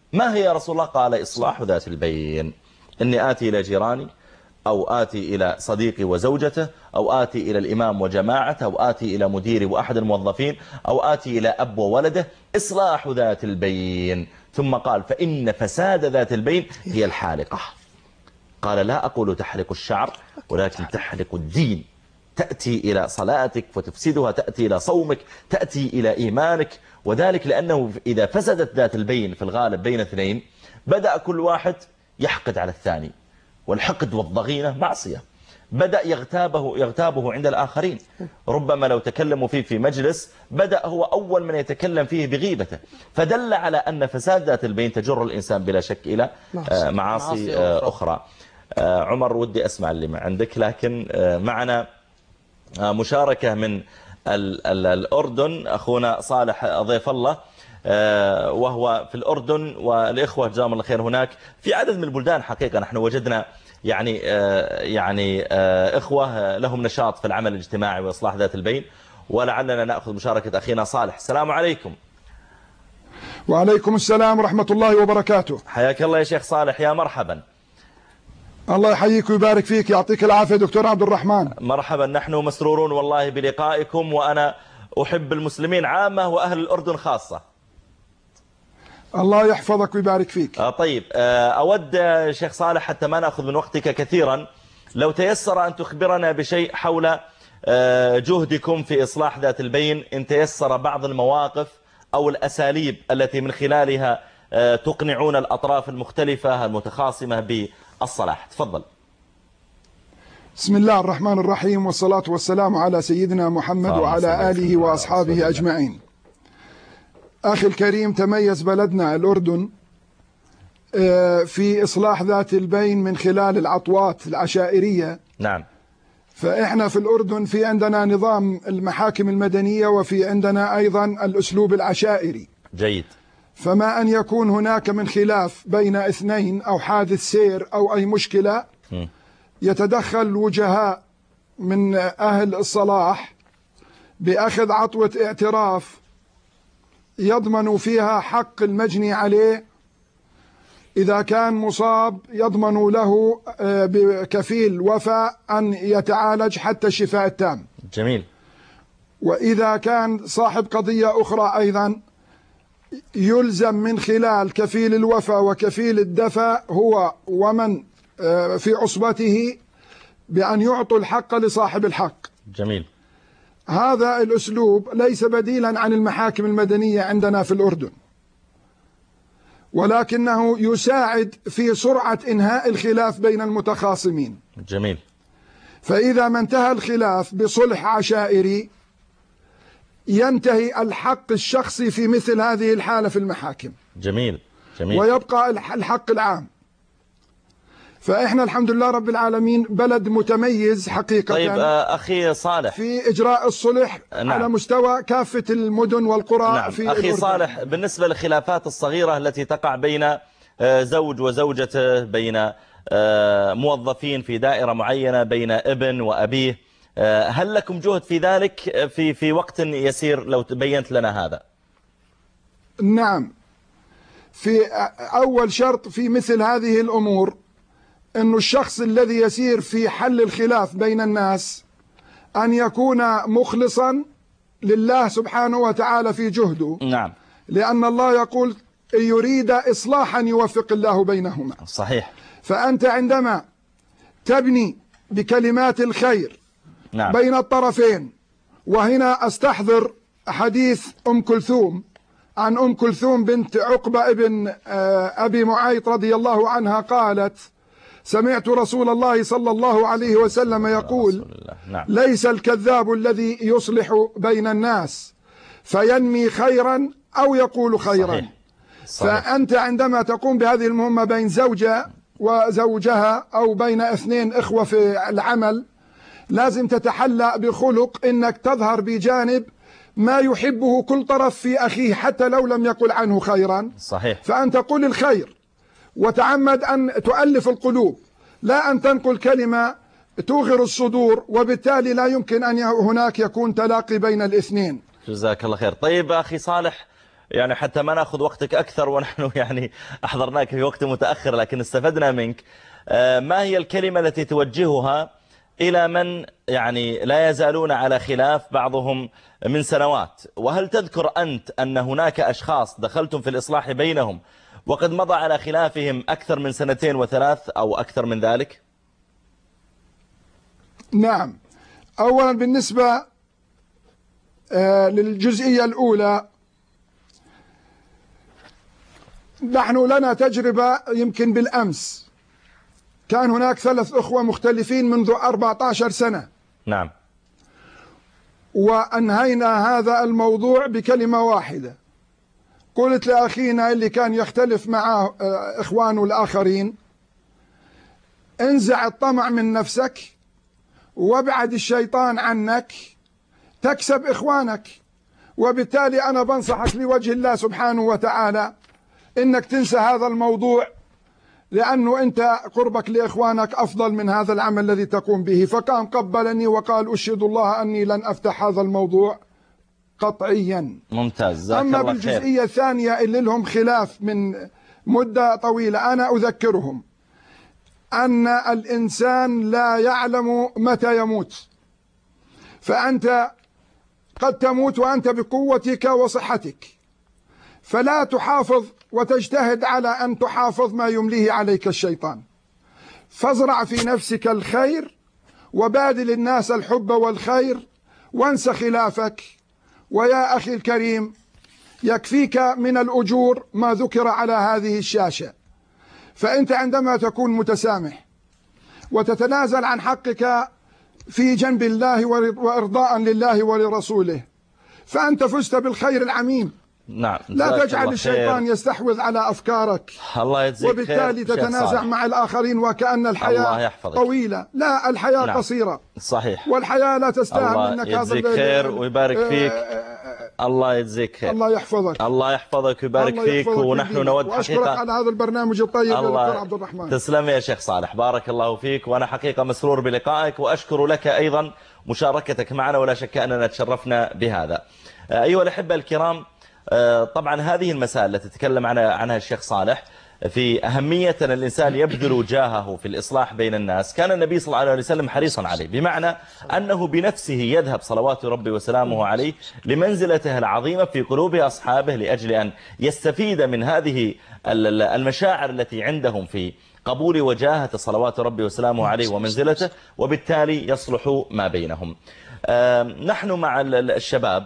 ما هي يا رسول الله؟ قال إصلاح ذات البين. إني آتي إلى جيراني، أو آتي إلى صديقي وزوجته، أو آتي إلى الإمام وجماعته، أو آتي إلى مديري وأحد الموظفين، أو آتي إلى أب وولده، إصلاح ذات البين. ثم قال فإن فساد ذات البين هي الحالقة. قال لا أقول تحلق الشعر، ولكن تحلق الدين. تأتي إلى صلاتك فتفسدها، تأتي إلى صومك، تأتي إلى إيمانك. وذلك لأنه إذا فسدت ذات البين في الغالب بين اثنين، بدأ كل واحد يحقد على الثاني، والحقد والضغينة معصية. بدأ يغتابه يغتابه عند الآخرين. ربما لو تكلموا فيه في مجلس بدأ هو أول من يتكلم فيه بغيبته. فدل على أن فساد ذات البين تجر الإنسان بلا شك إلى معاصي أخرى. عمر ودي أسمع اللي عندك، لكن معنا مشاركة من الأردن، أخونا صالح ضيف الله وهو في الأردن، والإخوة جزاهم الله خير هناك في عدد من البلدان. حقيقة نحن وجدنا يعني يعني إخوة لهم نشاط في العمل الاجتماعي وإصلاح ذات البين، ولعلنا نأخذ مشاركة أخينا صالح. السلام عليكم. وعليكم السلام ورحمة الله وبركاته. حياك الله يا شيخ صالح، يا مرحبا. الله يحييك ويبارك فيك، يعطيك العافية دكتور عبد الرحمن. مرحبا، نحن مسرورون والله بلقائكم، وأنا أحب المسلمين عامة وأهل الأردن خاصة. الله يحفظك ويبارك فيك. آه طيب، آه أود شيخ صالح حتى ما نأخذ من وقتك كثيرا، لو تيسر أن تخبرنا بشيء حول آه جهدكم في إصلاح ذات البين، إن تيسر بعض المواقف أو الأساليب التي من خلالها آه تقنعون الأطراف المختلفة المتخاصمة بالصلاح. تفضل. بسم الله الرحمن الرحيم، والصلاة والسلام على سيدنا محمد وعلى آله وأصحابه أجمعين. أخي الكريم، تميز بلدنا الأردن في إصلاح ذات البين من خلال العطوات العشائرية. نعم. فإحنا في الأردن في عندنا نظام المحاكم المدنية، وفي عندنا أيضا الأسلوب العشائري. جيد. فما أن يكون هناك من خلاف بين اثنين أو حادث سير أو أي مشكلة، م. يتدخل وجهاء من أهل الصلاح بأخذ عطوة اعتراف يضمن فيها حق المجني عليه. إذا كان مصاب يضمن له بكفيل وفاء أن يتعالج حتى الشفاء التام. جميل. وإذا كان صاحب قضية أخرى أيضا يلزم من خلال كفيل الوفاء وكفيل الدفع هو ومن في عصبته بأن يعطوا الحق لصاحب الحق. جميل. هذا الأسلوب ليس بديلا عن المحاكم المدنية عندنا في الأردن، ولكنه يساعد في سرعة إنهاء الخلاف بين المتخاصمين. جميل. فإذا ما انتهى الخلاف بصلح عشائري ينتهي الحق الشخصي في مثل هذه الحالة في المحاكم. جميل. جميل. ويبقى الحق العام. فإحنا الحمد لله رب العالمين بلد متميز حقيقة. طيب أخي صالح، في إجراء الصلح نعم. على مستوى كافة المدن والقرى. نعم. في أخي الأردن. صالح، بالنسبة للخلافات الصغيرة التي تقع بين زوج وزوجته، بين موظفين في دائرة معينة، بين ابن وأبيه، هل لكم جهد في ذلك في في وقت يسير لو تبينت لنا هذا؟ نعم. في أول شرط في مثل هذه الأمور أن الشخص الذي يسير في حل الخلاف بين الناس أن يكون مخلصا لله سبحانه وتعالى في جهده. نعم. لأن الله يقول إن يريد إصلاحا يوفق الله بينهما. صحيح. فأنت عندما تبني بكلمات الخير نعم. بين الطرفين، وهنا أستحضر حديث أم كلثوم عن أم كلثوم بنت عقبة ابن أبي معيط رضي الله عنها قالت: سمعت رسول الله صلى الله عليه وسلم يقول: نعم. ليس الكذاب الذي يصلح بين الناس فينمي خيرا أو يقول خيرا. صحيح. صحيح. فأنت عندما تقوم بهذه المهمة بين زوجة وزوجها أو بين اثنين إخوة في العمل، لازم تتحلى بخلق إنك تظهر بجانب ما يحبه كل طرف في أخيه حتى لو لم يقل عنه خيرا. صحيح. فأنت قل الخير وتعمد أن تؤلف القلوب، لا أن تنقل كلمة توغر الصدور، وبالتالي لا يمكن أن هناك يكون تلاقي بين الاثنين. جزاك الله خير. طيب أخي صالح، يعني حتى ما نأخذ وقتك أكثر ونحن يعني أحضرناك في وقت متأخر لكن استفدنا منك. ما هي الكلمة التي توجهها إلى من يعني لا يزالون على خلاف بعضهم من سنوات؟ وهل تذكر أنت أن هناك أشخاص دخلتم في الإصلاح بينهم وقد مضى على خلافهم أكثر من سنتين وثلاث أو أكثر من ذلك؟ نعم. أولا بالنسبة للجزئية الأولى، نحن لنا تجربة يمكن بالأمس كان هناك ثلاث أخوة مختلفين منذ أربعة عشر سنة. نعم. وأنهينا هذا الموضوع بكلمة واحدة. قلت لأخينا اللي كان يختلف مع إخوانه الآخرين: انزع الطمع من نفسك وابعد الشيطان عنك تكسب إخوانك. وبالتالي أنا بنصحك لوجه الله سبحانه وتعالى إنك تنسى هذا الموضوع، لأنه أنت قربك لإخوانك أفضل من هذا العمل الذي تقوم به. فكان قبلني وقال: أشهد الله أني لن أفتح هذا الموضوع قطعيا. ممتاز. أما بالجزئية الثانية اللي لهم خلاف من مدة طويلة، أنا أذكرهم أن الإنسان لا يعلم متى يموت، فأنت قد تموت وأنت بقوتك وصحتك، فلا تحافظ وتجتهد على أن تحافظ ما يمليه عليك الشيطان. فازرع في نفسك الخير وبادل الناس الحب والخير وانس خلافك. ويا أخي الكريم، يكفيك من الأجور ما ذكر على هذه الشاشة. فأنت عندما تكون متسامح وتتنازل عن حقك في جنب الله وإرضاء لله ولرسوله، فأنت فزت بالخير العميم. نعم. لا تجعل الشيطان يستحوذ على أفكارك، الله يجزيك خير، وبالتالي تتنازع مع الآخرين وكأن الحياة طويلة. لا، الحياة نعم. قصيرة. صحيح. والحياة لا تستاهل الله منك هذا. الله يجزيك خير ويبارك فيك. الله يجزيك خير. الله يحفظك. الله يحفظك ويبارك الله فيك. ونحن نود حقيقة وأشكرك على هذا البرنامج الطيب يا دكتور عبد الرحمن. تسلم يا شيخ صالح، بارك الله فيك. وأنا حقيقة مسرور بلقائك وأشكر لك أيضا مشاركتك معنا، ولا شك أننا تشرفنا بهذا. أيها الأحبة الكرام، طبعا هذه المسائل التي تكلم عنها عنها الشيخ صالح في أهمية أن الإنسان يبذل جاهه في الإصلاح بين الناس، كان النبي صلى الله عليه وسلم حريصا عليه، بمعنى أنه بنفسه يذهب صلوات ربي وسلامه عليه لمنزلته العظيمة في قلوب أصحابه لأجل أن يستفيد من هذه المشاعر التي عندهم في قبول وجاهة صلوات ربي وسلامه عليه ومنزلته، وبالتالي يصلح ما بينهم. نحن مع الشباب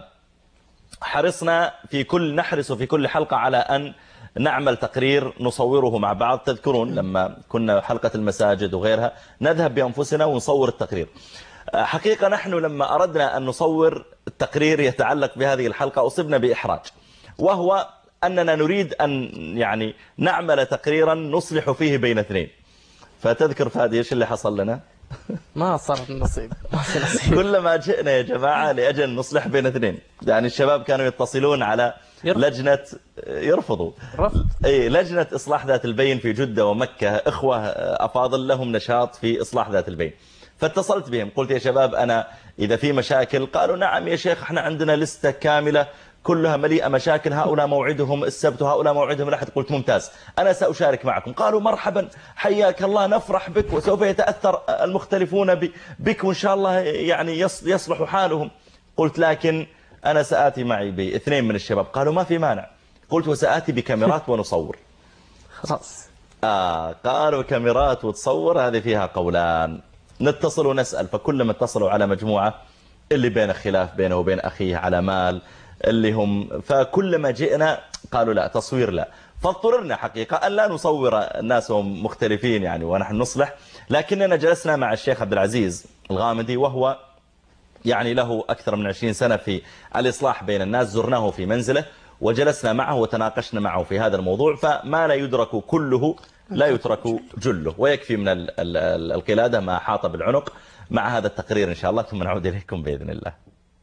حرصنا في كل نحرص في كل حلقة على أن نعمل تقرير نصوره مع بعض. تذكرون لما كنا حلقة المساجد وغيرها نذهب بأنفسنا ونصور التقرير. حقيقة نحن لما أردنا أن نصور التقرير يتعلق بهذه الحلقة أصبنا بإحراج، وهو أننا نريد أن يعني نعمل تقريرا نصلح فيه بين اثنين. فتذكر فادي إيش اللي حصل لنا؟ ما صار النصيب. كلما جئنا يا جماعة لأجل نصلح بين اثنين، يعني الشباب كانوا يتصلون على لجنة يرفضوا رفض. أي لجنة إصلاح ذات البين في جدة ومكة، إخوة أفاضل لهم نشاط في إصلاح ذات البين. فاتصلت بهم قلت يا شباب أنا إذا في مشاكل، قالوا نعم يا شيخ احنا عندنا لستة كاملة كلها مليئة مشاكل، هؤلاء موعدهم السبت وهؤلاء موعدهم الأحد. قلت ممتاز، أنا سأشارك معكم. قالوا مرحبا حياك الله، نفرح بك وسوف يتأثر المختلفون بك وإن شاء الله يعني يصلح حالهم. قلت لكن أنا سآتي معي باثنين من الشباب. قالوا ما في مانع. قلت وسآتي بكاميرات ونصور. خلاص آه قالوا كاميرات وتصور، هذه فيها قولان. نتصل ونسأل، فكلما اتصلوا على مجموعة اللي بين خلاف بينه وبين أخيه على مال اللي هم، فكلما جئنا قالوا لا تصوير لا. فاضطررنا حقيقة أن لا نصور الناس هم مختلفين يعني ونحن نصلح. لكننا جلسنا مع الشيخ عبد العزيز الغامدي، وهو يعني له أكثر من عشرين سنة في الإصلاح بين الناس. زرناه في منزله وجلسنا معه وتناقشنا معه في هذا الموضوع. فما لا يدرك كله لا يترك جله، ويكفي من القلادة ما حاط بالعنق. مع هذا التقرير إن شاء الله ثم نعود إليكم بإذن الله.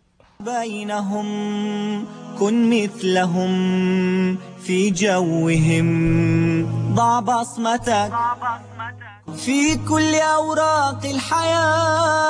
بينهم كن مثلهم في جوهم، ضع بصمتك في كل أوراق الحياة،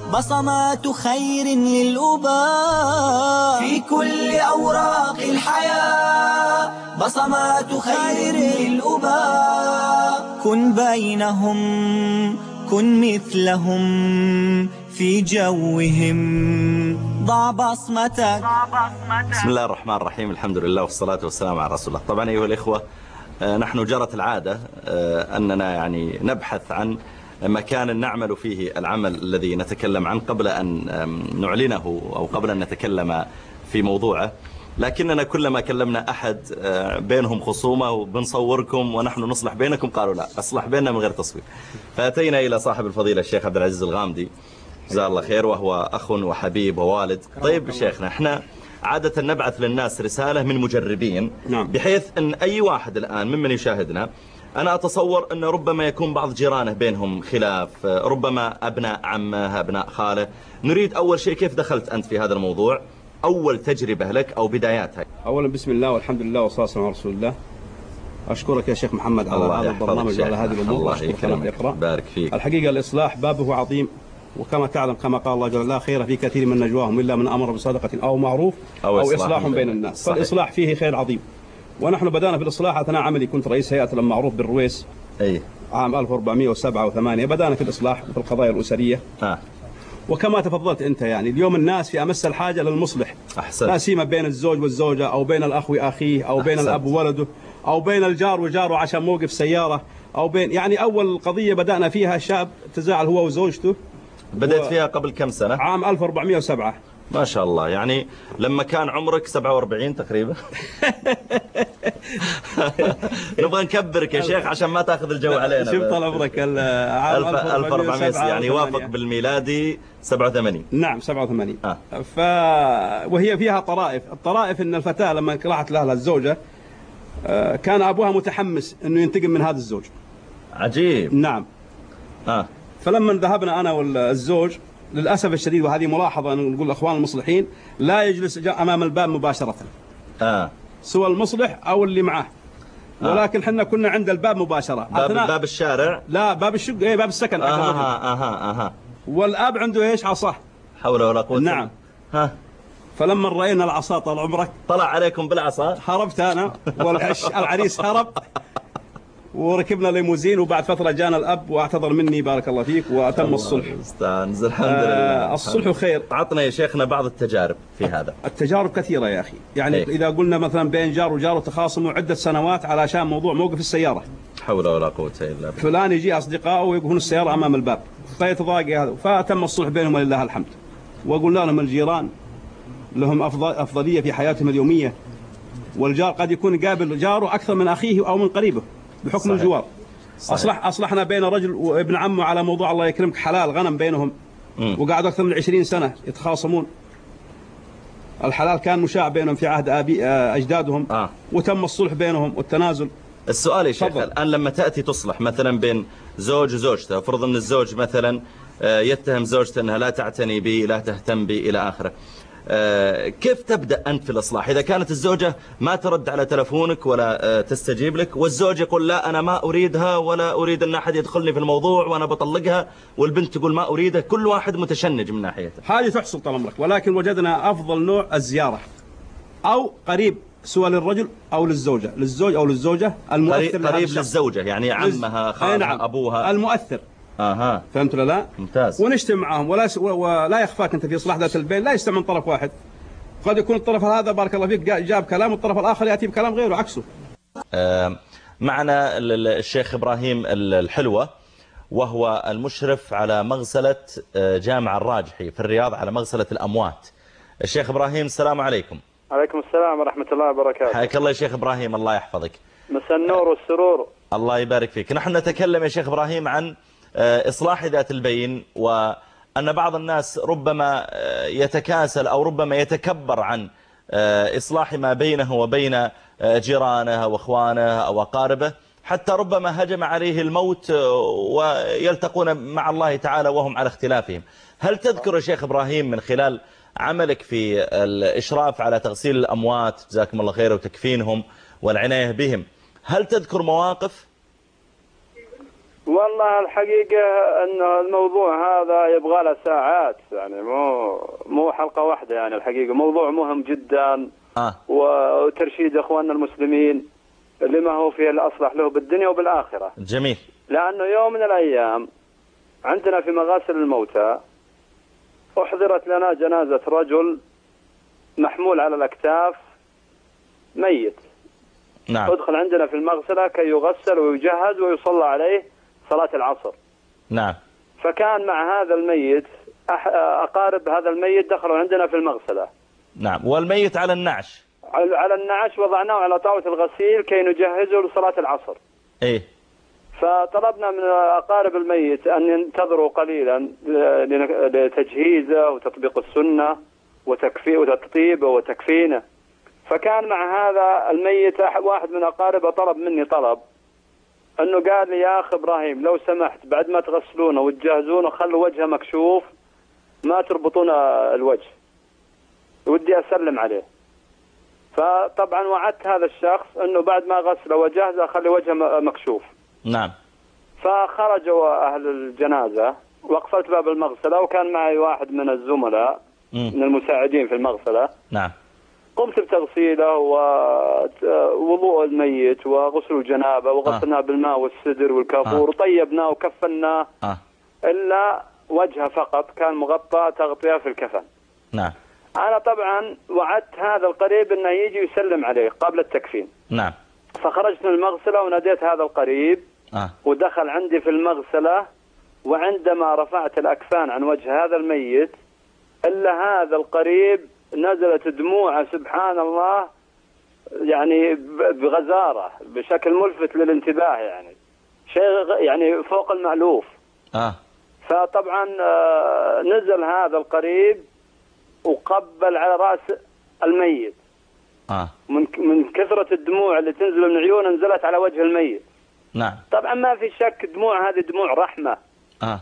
بصمات خير للأباء في كل أوراق الحياة، بصمات خير للأباء. كن بينهم، كن مثلهم في جوهم، ضع بصمتك. بسم الله الرحمن الرحيم، الحمد لله والصلاة والسلام على رسول الله. طبعا أيها الإخوة، نحن جرت العادة أننا يعني نبحث عن مكان نعمل فيه العمل الذي نتكلم عنه قبل أن نعلنه أو قبل أن نتكلم في موضوعه، لكننا كلما كلمنا أحد بينهم خصومة وبنصوركم ونحن نصلح بينكم، قالوا لا، أصلح بيننا من غير تصوير. فأتينا إلى صاحب الفضيلة الشيخ عبد العزيز الغامدي جزاه الله خير، وهو أخ وحبيب ووالد. طيب شيخنا، احنا عادة نبعث للناس رسالة من مجربين، بحيث أن أي واحد الآن ممن يشاهدنا، أنا أتصور أن ربما يكون بعض جيرانه بينهم خلاف، ربما أبناء عمه أبناء خاله. نريد أول شيء، كيف دخلت أنت في هذا الموضوع؟ أول تجربة لك أو بداياتها. أولا بسم الله والحمد لله والصلاة والسلام على رسول الله. أشكرك يا شيخ محمد على هذا البرنامج وعلى هذه الأمور. الله يكرمك، بارك فيك. الحقيقة الإصلاح بابه عظيم، وكما تعلم كما قال الله جل لا خير في كثير من نجواهم إلا من أمر بصدقة أو معروف أو, أو إصلاح بين الناس. صحيح. فالإصلاح فيه خير عظيم، ونحن بدأنا في الإصلاح أثناء عملي. كنت رئيس هيئة المعروف بالرويس أي عام ألف وأربعمئة وسبعة وثمانية. بدأنا في الإصلاح في القضايا الأسرية. آه. وكما تفضلت أنت، يعني اليوم الناس في أمس الحاجة للمصلح، لا سيما بين الزوج والزوجة، أو بين الأخ وأخيه، أو بين أحسنت. الأب وولده، أو بين الجار وجاره عشان موقف سيارة، أو بين يعني أول قضية بدأنا فيها شاب تزاعل هو وزوجته. بدأت و... فيها قبل كم سنة؟ عام ألف وأربعمئة وسبعة. ما شاء الله، يعني لما كان عمرك سبعة وأربعين تقريبا. نبغى نكبرك يا شيخ عشان ما تاخذ الجو علينا. شوف طال عمرك، عام ألف وأربعمئة يعني وافق بالميلادي سبعة وثمانين. نعم سبعة وثمانين. آه. ف... وهي فيها طرائف. الطرائف ان الفتاة لما راحت لها الزوجة، كان ابوها متحمس انه ينتقم من هذا الزوج. عجيب. نعم. آه. فلما ذهبنا انا والزوج، للأسف الشديد، وهذه ملاحظة نقول الأخوان المصلحين، لا يجلس أمام الباب مباشرة. آه. سوى المصلح أو اللي معاه. آه. ولكن حنا كنا عند الباب مباشرة. باب, باب الشارع؟ لا، باب الشق، إيه باب السكن. آها آها آها آها. والأب عنده إيش؟ عصا. حول ولا قوة. نعم. ها. فلما رأينا العصا طال عمرك، طلع عليكم بالعصا. هربت أنا والعريس هرب، وركبنا ليموزين، وبعد فترة جانا الأب واعتذر مني بارك الله فيك، وأتم الصلح. استانز الحمد لله. آه الصلح خير. عطنا يا شيخنا بعض التجارب في هذا. التجارب كثيرة يا أخي، يعني هيك. إذا قلنا مثلا بين جار وجار تخاصموا عدة سنوات علشان موضوع موقف السيارة. حول ولا قوة إلا بالله. فلان يجي أصدقائه ويوقفون السيارة أمام الباب، فيتضايق هذا، فتم الصلح بينهم ولله الحمد. وقلنا لهم الجيران لهم أفضل أفضلية في حياتهم اليومية، والجار قد يكون قابل جاره أكثر من أخيه أو من قريبه بحكم صحيح. الجوار. صحيح. أصلح أصلحنا بين رجل وابن عمه على موضوع الله يكرمك حلال غنم بينهم، وقعدوا أكثر من عشرين سنة يتخاصمون. الحلال كان مشاع بينهم في عهد أبي أجدادهم. آه. وتم الصلح بينهم والتنازل. السؤال يا شيخ، الآن لما تأتي تصلح مثلا بين زوج وزوجته، فرض أن الزوج مثلا يتهم زوجته أنها لا تعتني بي، لا تهتم بي إلى آخره، كيف تبدأ أنت في الإصلاح إذا كانت الزوجة ما ترد على تلفونك ولا تستجيب لك، والزوج يقول لا أنا ما أريدها ولا أريد أن أحد يدخلني في الموضوع وأنا بطلقها، والبنت تقول ما أريدها، كل واحد متشنج من ناحيته؟ هذه تحصل طال عمرك، ولكن وجدنا أفضل نوع الزيارة، أو قريب سواء للرجل أو للزوجة، للزوج أو للزوجة، المؤثر قريب, قريب للزوجة، يعني عمها خالها نعم. أبوها، المؤثر. اها فهمت ولا لا؟ ممتاز. ونجتمع معهم، ولا س... ولا يخفاك انت في اصلاح ذات البين لا يستمع من طرف واحد، قد يكون الطرف هذا بارك الله فيك جاب كلام والطرف الاخر ياتي بكلام غيره عكسه. آه معنا الشيخ ابراهيم الحلوة، وهو المشرف على مغسلة جامع الراجحي في الرياض على مغسلة الاموات. الشيخ ابراهيم السلام عليكم. عليكم السلام ورحمة الله وبركاته. حياك الله يا شيخ ابراهيم، الله يحفظك. مساء النور والسرور. الله يبارك فيك. نحن نتكلم يا شيخ ابراهيم عن إصلاح ذات البين، وأن بعض الناس ربما يتكاسل أو ربما يتكبر عن إصلاح ما بينه وبين جيرانه وأخوانه أو أقاربه، حتى ربما هجم عليه الموت ويلتقون مع الله تعالى وهم على اختلافهم. هل تذكر يا شيخ إبراهيم من خلال عملك في الإشراف على تغسيل الأموات جزاكم الله خير وتكفينهم والعناية بهم، هل تذكر مواقف والله الحقيقة أنه الموضوع هذا يبغى له ساعات، يعني مو مو حلقة واحدة. يعني الحقيقة موضوع مهم جدا آه. وترشيد إخواننا المسلمين لما هو فيه الأصلح له بالدنيا وبالآخرة. جميل. لأنه يوم من الأيام عندنا في مغاسل الموتى أحضرت لنا جنازة رجل محمول على الأكتاف ميت. نعم. أدخل عندنا في المغسلة كي يغسل ويجهز ويصلى عليه صلاة العصر. نعم. فكان مع هذا الميت أقارب هذا الميت دخلوا عندنا في المغسلة. نعم. والميت على النعش. على النعش وضعناه على طاولة الغسيل كي نجهزه لصلاة العصر. إيه. فطلبنا من أقارب الميت أن ينتظروا قليلا لتجهيزه وتطبيق السنة وتكفيه وتطيبه وتكفينه. فكان مع هذا الميت واحد من أقاربه طلب مني طلب أنه قال لي يا أخ إبراهيم لو سمحت بعد ما تغسلونه وتجهزونه خلوا وجهه مكشوف ما تربطون الوجه، ودي أسلم عليه. فطبعا وعدت هذا الشخص أنه بعد ما غسله وجهزه أخلي وجهه مكشوف. نعم. فخرجوا أهل الجنازة وقفلت باب المغسلة وكان معي واحد من الزملاء م. من المساعدين في المغسلة. نعم. قمت بتغسيله ووضوء الميت وغسل الجنابة وغسلناه آه. بالماء والسدر والكافور آه. وطيبناه وكفناه آه. إلا وجهه فقط كان مغطى تغطية في الكفن. نعم. أنا طبعا وعدت هذا القريب أنه يجي يسلم عليه قبل التكفين. نعم. فخرجت من المغسلة وناديت هذا القريب آه. ودخل عندي في المغسلة، وعندما رفعت الأكفان عن وجه هذا الميت إلا هذا القريب نزلت دموعه سبحان الله يعني بغزارة بشكل ملفت للانتباه، يعني شيء يعني فوق المألوف. آه. فطبعا نزل هذا القريب وقبل على رأس الميت. آه. من من كثرة الدموع اللي تنزل من عيونه نزلت على وجه الميت. نعم. طبعا ما في شك دموع هذه دموع رحمة. آه.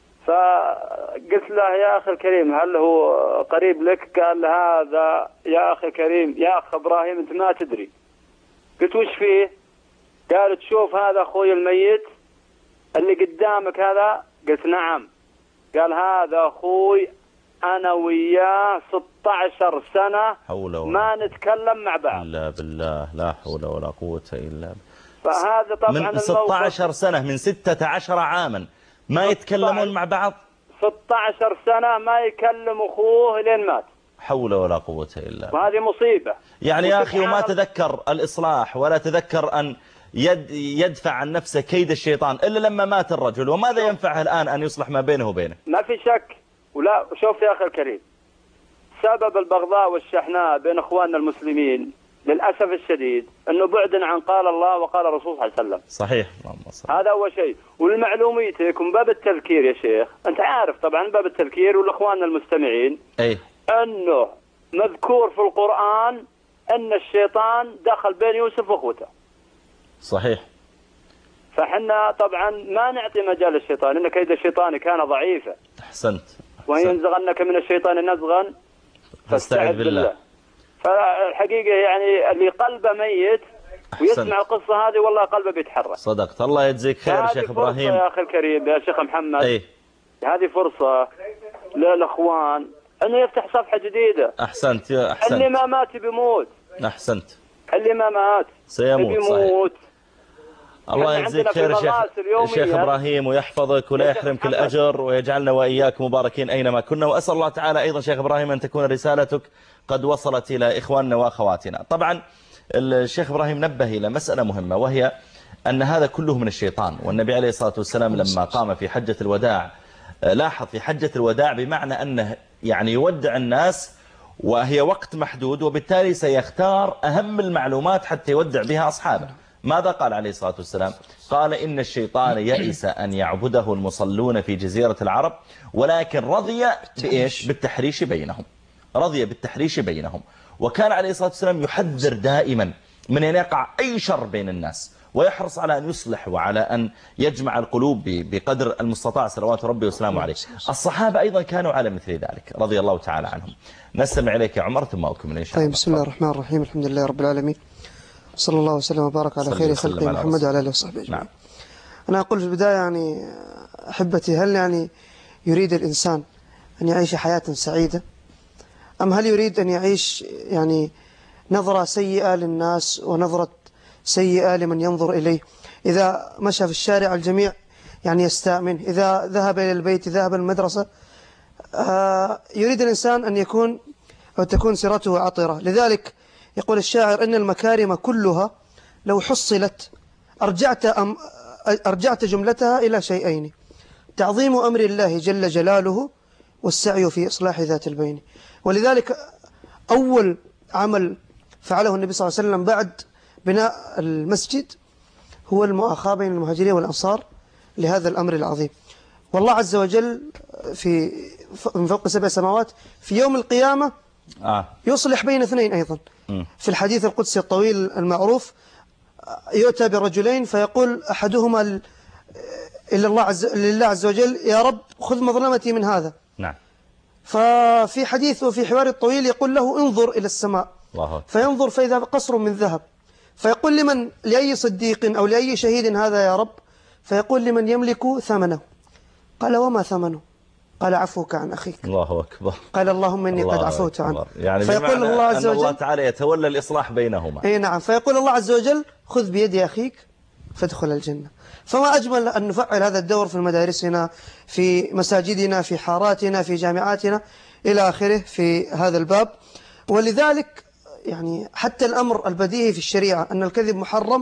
فقلت له يا أخي الكريم هل هو قريب لك؟ قال هذا يا أخي الكريم يا أخ إبراهيم أنت ما تدري. قلت وش فيه؟ قال تشوف هذا أخوي الميت اللي قدامك هذا؟ قلت نعم. قال هذا أخوي أنا وياه ستة عشر سنة ما نتكلم مع بعض. لا بالله لا حول ولا قوة إلا بالله. فهذا طبعا من ستة عشر سنة من ستة عشر عاما ما يتكلمون مع بعض. ستة عشر سنة ما يكلم أخوه لين مات. حول ولا قوة إلا بالله. وهذه مصيبة. يعني يا أخي وما تذكر الإصلاح ولا تذكر أن يد يدفع عن نفسه كيد الشيطان إلا لما مات الرجل. وماذا ينفعه الآن أن يصلح ما بينه وبينه؟ ما في شك. ولا شوف يا أخي الكريم سبب البغضاء والشحناء بين أخواننا المسلمين للأسف الشديد أنه بعدنا عن قال الله وقال الرسول صلى الله عليه وسلم. صحيح. هذا أول شيء. ولمعلوميتك من باب التذكير يا شيخ أنت عارف طبعا باب التذكير والأخوان المستمعين أي. أنه مذكور في القرآن أن الشيطان دخل بين يوسف وأخوته. صحيح. فحنا طبعا ما نعطي مجال للشيطان إن كيد الشيطان كان ضعيفا. أحسنت. وإن ينزغنك من الشيطان نزغا فاستعذ بالله. فالحقيقة يعني اللي قلبه ميت ويسمع القصة هذه والله قلبه بيتحرك. صدقت. الله يجزيك خير شيخ إبراهيم. يا أخي الكريم يا شيخ محمد. أي. هذه فرصة للأخوان أنه يفتح صفحة جديدة. أحسنت يا أحسنت. اللي ما مات بيموت. أحسنت. اللي ما مات سيموت. بيموت. الله يجزيك خير شيخ شيخ إبراهيم ويحفظك ولا يحرمك الأجر ويجعلنا وإياك مباركين أينما كنا. وأسأل الله تعالى أيضا شيخ إبراهيم أن تكون رسالتك قد وصلت إلى إخواننا وأخواتنا. طبعا الشيخ إبراهيم نبه إلى مسألة مهمة وهي أن هذا كله من الشيطان. والنبي عليه الصلاة والسلام لما قام في حجة الوداع لاحظ في حجة الوداع بمعنى أنه يعني يودع الناس وهي وقت محدود وبالتالي سيختار أهم المعلومات حتى يودع بها أصحابه. ماذا قال عليه الصلاة والسلام؟ قال إن الشيطان يئس أن يعبده المصلون في جزيرة العرب ولكن رضي بإيش؟ بالتحريش بينهم. رضي بالتحريش بينهم. وكان عليه الصلاة والسلام يحذر دائما من أن يقع أي شر بين الناس ويحرص على أن يصلح وعلى أن يجمع القلوب بقدر المستطاع صلوات ربي وسلامه عليه. الصحابة أيضا كانوا على مثل ذلك رضي الله تعالى عنهم. نستمع إليك يا عمر ثم أكمل إن شاء الله. طيب بسم الله الرحمن الرحيم. الحمد لله رب العالمين صلى الله وسلم وبارك على خير خلقه محمد وعلى آله وصحبه أجمعين. أنا أقول في البداية يعني أحبتي، هل يعني يريد الإنسان أن يعيش حياة سعيدة، أم هل يريد أن يعيش يعني نظرة سيئة للناس ونظرة سيئة لمن ينظر إليه؟ إذا مشى في الشارع الجميع يعني يستأمن، إذا ذهب إلى البيت ذهب المدرسة، آه يريد الإنسان أن يكون أو تكون سيرته عطرة. لذلك يقول الشاعر إن المكارم كلها لو حصلت أرجعت, أم أرجعت جملتها إلى شيئين: تعظيم أمر الله جل جلاله والسعي في إصلاح ذات البين. ولذلك أول عمل فعله النبي صلى الله عليه وسلم بعد بناء المسجد هو المؤاخاة بين المهاجرين والأنصار لهذا الأمر العظيم. والله عز وجل في من فوق سبع سماوات في يوم القيامة آه. يصلح بين اثنين أيضا. م. في الحديث القدسي الطويل المعروف يؤتى برجلين فيقول أحدهما إلى الله عز لله عز وجل: يا رب خذ مظلمتي من هذا. نعم. ففي حديث وفي حوار الطويل يقول له: انظر إلى السماء. الله. فينظر فإذا قصر من ذهب، فيقول لمن لأي صديق أو لأي شهيد هذا يا رب؟ فيقول: لمن يملك ثمنه. قال: وما ثمنه؟ قال: عفوك عن أخيك. الله أكبر. قال: اللهم إني قد عفوت عنه. يعني فيقول الله عز وجل: الله تعالى يتولى الإصلاح بينهما. أي نعم. فيقول الله عز وجل: خذ بيد أخيك فادخل الجنة. فما أجمل أن نفعل هذا الدور في مدارسنا، في مساجدنا، في حاراتنا، في جامعاتنا إلى آخره في هذا الباب. ولذلك يعني حتى الأمر البديهي في الشريعة أن الكذب محرم،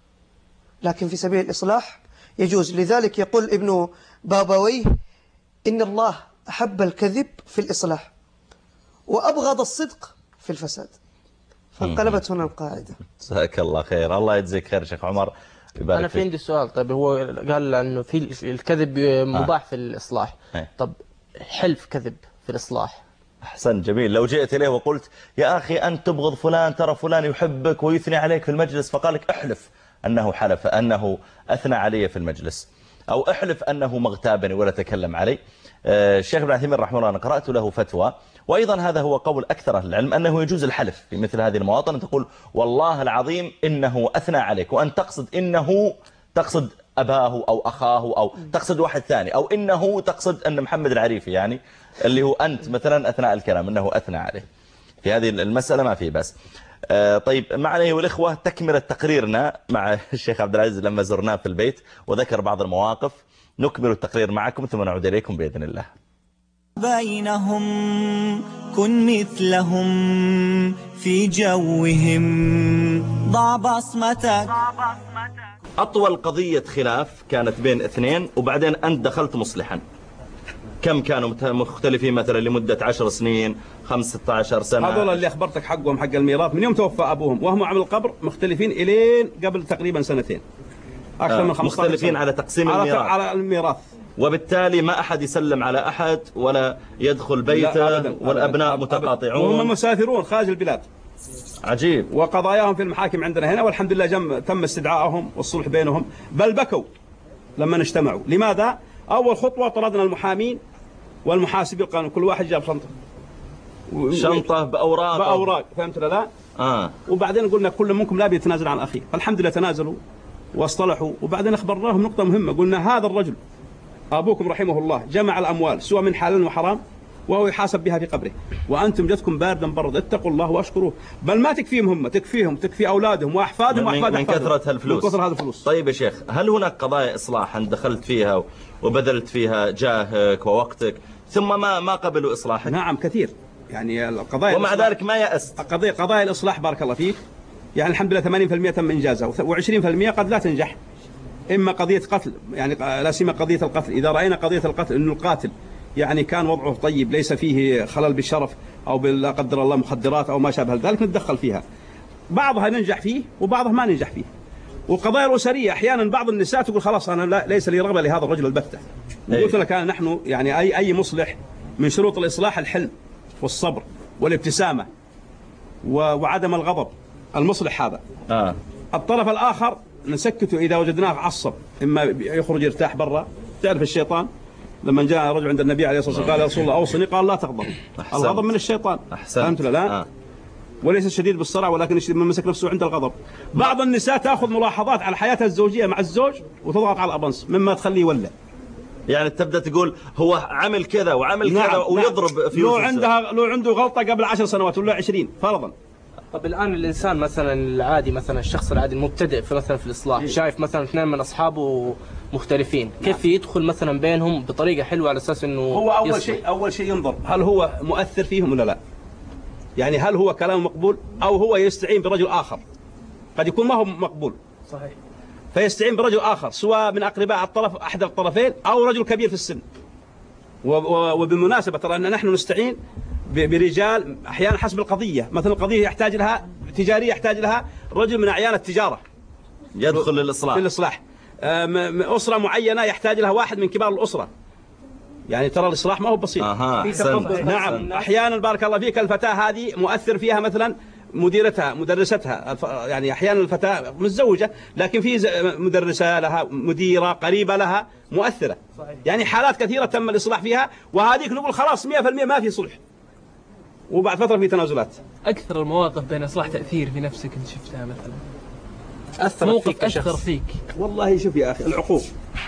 لكن في سبيل الإصلاح يجوز. لذلك يقول ابن بابويه: إن الله أحب الكذب في الإصلاح وأبغض الصدق في الفساد. فانقلبت هنا القاعدة. جزاك الله خير. الله يجزيك خير شيخ عمر. أنا في عندي سؤال. طيب هو قال أنه في الكذب مباح في الإصلاح. طب حلف كذب في الإصلاح؟ أحسن، جميل. لو جئت إليه وقلت: يا أخي أنت تبغض فلان، ترى فلان يحبك ويثني عليك في المجلس، فقال لك: احلف أنه حلف أنه أثنى علي في المجلس، أو احلف أنه مغتابني ولا تكلم علي. الشيخ ابن عثيمين رحمه الله أنا قرأت له فتوى، وأيضا هذا هو قول أكثر أهل العلم، أنه يجوز الحلف في مثل هذه المواطن، أن تقول: والله العظيم إنه أثنى عليك، وأن تقصد إنه تقصد أباه أو أخاه أو تقصد واحد ثاني، أو إنه تقصد أن محمد العريفي يعني اللي هو أنت مثلا أثناء الكلام أنه أثنى عليه. في هذه المسألة ما في بس. آه طيب معنا أيها الإخوة تكملة تقريرنا مع الشيخ عبد العزيز لما زرناه في البيت وذكر بعض المواقف. نكمل التقرير معكم ثم نعود إليكم بإذن الله. بينهم كن مثلهم في جوهم، ضع بصمتك. أطول قضية خلاف كانت بين اثنين وبعدين أنت دخلت مصلحا. كم كانوا مختلفين مثلا لمدة عشر سنين، خمسة عشر سنة؟ هذول اللي أخبرتك حقهم حق الميراث من يوم توفى أبوهم وهم عمل القبر مختلفين إلين قبل تقريبا سنتين، أكثر آه من خمسة عشر مختلفين سنة. على تقسيم على الميراث. على الميراث، وبالتالي ما أحد يسلم على أحد ولا يدخل بيته، أبداً والأبناء أبداً متقاطعون وهم مسافرون خارج البلاد. عجيب. وقضاياهم في المحاكم عندنا هنا، والحمد لله جم تم استدعائهم والصلح بينهم، بل بكوا لما اجتمعوا. لماذا؟ أول خطوة طردنا المحامين والمحاسبين القانون، كل واحد جاب شنطة شنطة بأوراق بأوراق فهمت لا؟ آه. وبعدين قلنا كل منكم لا بيتنازل عن أخيه، فالحمد لله تنازلوا واصطلحوا. وبعدين أخبرناهم نقطة مهمة، قلنا هذا الرجل أبوكم رحمه الله جمع الأموال سواء من حلال وحرام وهو يحاسب بها في قبره، وأنتم جدكم باردا برد، اتقوا الله واشكروه. بل ما تكفيهم هم، تكفيهم تكفي أولادهم وأحفادهم وأحفاد من أحفادهم كثرة هالفلوس. من كثرة هذا الفلوس. طيب يا شيخ، هل هناك قضايا إصلاح أنت دخلت فيها وبذلت فيها جاهك ووقتك ثم ما ما قبلوا إصلاحك؟ نعم كثير، يعني القضايا ومع ذلك ما يأست. قضايا قضايا الإصلاح بارك الله فيك، يعني الحمد لله ثمانين بالمئة تم إنجازها، وعشرين بالمئة قد لا تنجح. إما قضية قتل، يعني لا سيما قضية القتل، إذا رأينا قضية القتل إنه القاتل يعني كان وضعه طيب ليس فيه خلل بالشرف أو لا قدر الله مخدرات أو ما شابه ذلك نتدخل فيها. بعضها ننجح فيه وبعضها ما ننجح فيه. وقضايا الأسرية أحيانا بعض النساء تقول خلاص أنا لا ليس لي رغبة لهذا الرجل البتة. وقلت لك أنا نحن يعني أي أي مصلح من شروط الإصلاح الحلم والصبر والابتسامة وعدم الغضب. المصلح هذا آه. الطرف الآخر نسكته إذا وجدناه عصب، إما يخرج يرتاح برا. تعرف الشيطان لما جاء رجل عند النبي عليه الصلاة والسلام قال يا رسول الله أوصني، قال لا تغضب، الغضب من الشيطان. أحسن. فهمت لا؟ آه. وليس الشديد بالصرع ولكن الشديد من مسك نفسه عند الغضب. بعض النساء تأخذ ملاحظات على حياتها الزوجية مع الزوج وتضغط على الأبنص مما تخليه يولع. يعني تبدأ تقول هو عمل كذا وعمل نعم كذا ويضرب نعم. في لو عندها لو عنده غلطة قبل عشر سنوات ولا عشرين فرضا. طب الآن الإنسان مثلا العادي مثلا الشخص العادي المبتدئ في مثلا في الإصلاح إيه؟ شايف مثلا اثنين من أصحابه مختلفين، كيف نعم. يدخل مثلا بينهم بطريقة حلوة على أساس إنه هو أول يصلح. شيء أول شيء ينظر هل هو مؤثر فيهم ولا لا. يعني هل هو كلام مقبول أو هو يستعين برجل آخر قد يكون ما هو مقبول. صحيح. فيستعين برجل آخر سواء من أقرباء الطرف أحد الطرفين أو رجل كبير في السن. وبالمناسبة ترى أن نحن نستعين برجال أحيانا حسب القضية، مثلا القضية يحتاج لها تجارية يحتاج لها رجل من أعيان التجارة يدخل للإصلاح في الإصلاح. أسرة معينة يحتاج لها واحد من كبار الأسرة. يعني ترى الإصلاح ما هو بسيط. أها نعم أحيانا بارك الله فيك الفتاة هذه مؤثر فيها مثلا مديرتها مدرستها، يعني أحيانا الفتاة متزوجة لكن في مدرسة لها مديرة قريبة لها مؤثرة. يعني حالات كثيرة تم الإصلاح فيها وهذيك نقول خلاص مئة بالمئة ما في صلح وبعد فترة في تنازلات. أكثر المواقف بين إصلاح تأثير في نفسك أنت شفتها مثلا؟ أثر موقف فيك أثر فيك؟ والله شوف يا أخي العقوق.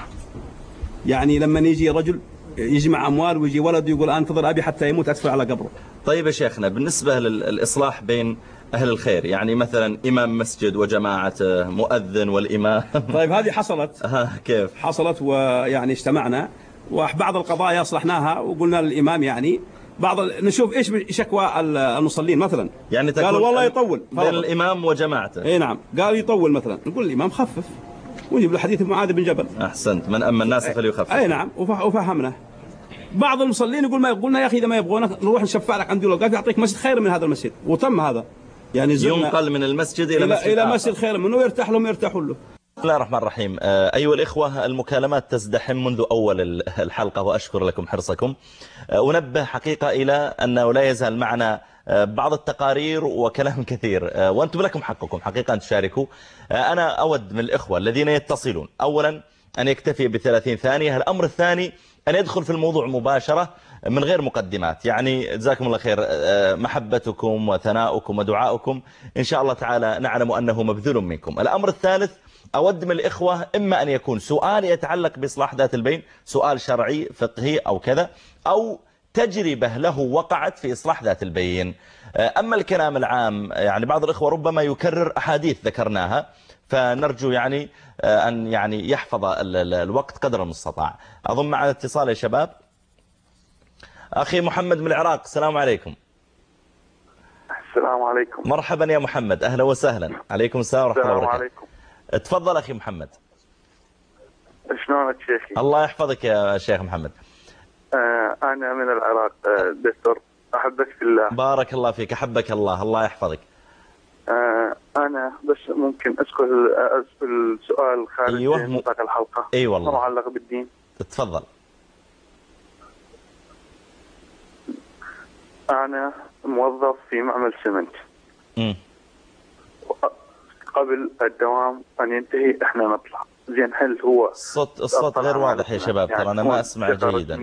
يعني لما يجي رجل يجمع أموال ويجي ولد يقول أنتظر أبي حتى يموت أدفع على قبره. طيب يا شيخنا بالنسبة للإصلاح بين أهل الخير، يعني مثلا إمام مسجد وجماعته مؤذن والإمام طيب هذه حصلت. ها كيف حصلت ويعني اجتمعنا وبعض القضايا أصلحناها وقلنا للإمام يعني بعض نشوف إيش شكوى المصلين مثلا. يعني قالوا والله يطول بين الإمام وجماعته. إيه نعم قال يطول مثلا نقول الإمام خفف ونجيب له حديث معاذ بن جبل. أحسنت من أما الناس فليخفف. أي نعم وفهمنا. بعض المصلين يقول ما يقولنا يا أخي إذا ما يبغونك نروح نشفع لك عند الله، قال يعطيك مسجد خير من هذا المسجد وتم هذا. يعني ينقل من المسجد إلى, إلى مسجد إلى آخر. مسجد خير منه ويرتاح لهم يرتاحوا له. بسم الله الرحمن الرحيم. أيها الإخوة المكالمات تزدحم منذ أول الحلقة وأشكر لكم حرصكم. أنبه حقيقة إلى أنه لا يزال معنا بعض التقارير وكلام كثير وأنتم لكم حقكم حقيقة أن تشاركوا. أنا أود من الإخوة الذين يتصلون أولا أن يكتفي بثلاثين ثانية. الأمر الثاني أن يدخل في الموضوع مباشرة من غير مقدمات. يعني جزاكم الله خير محبتكم وثناؤكم ودعاؤكم إن شاء الله تعالى نعلم أنه مبذول منكم. الأمر الثالث أود من الإخوة إما أن يكون سؤال يتعلق بإصلاح ذات البين، سؤال شرعي فقهي أو كذا، أو تجربة له وقعت في إصلاح ذات البين. أما الكلام العام يعني بعض الإخوة ربما يكرر أحاديث ذكرناها، فنرجو يعني أن يعني يحفظ الوقت قدر المستطاع. أظن معنا اتصال يا شباب. أخي محمد من العراق، السلام عليكم. السلام عليكم. مرحبا يا محمد، أهلا وسهلا. عليكم السلام ورحمة الله وبركاته. السلام عليكم. تفضل أخي محمد. شلونك شيخي؟ الله يحفظك يا شيخ محمد. آه أنا من العراق آه دكتور أحبك في الله. بارك الله فيك، أحبك الله، الله يحفظك. آه أنا بس ممكن أسأل أسأل سؤال خارج أيوة. نطاق الحلقة. أي والله. معلق بالدين. تفضل. أنا موظف في معمل سمنت. م. قبل الدوام أن ينتهي إحنا نطلع. زين هل هو الصوت الصوت غير واضح يا شباب، ترى أنا ما أسمع جيدا.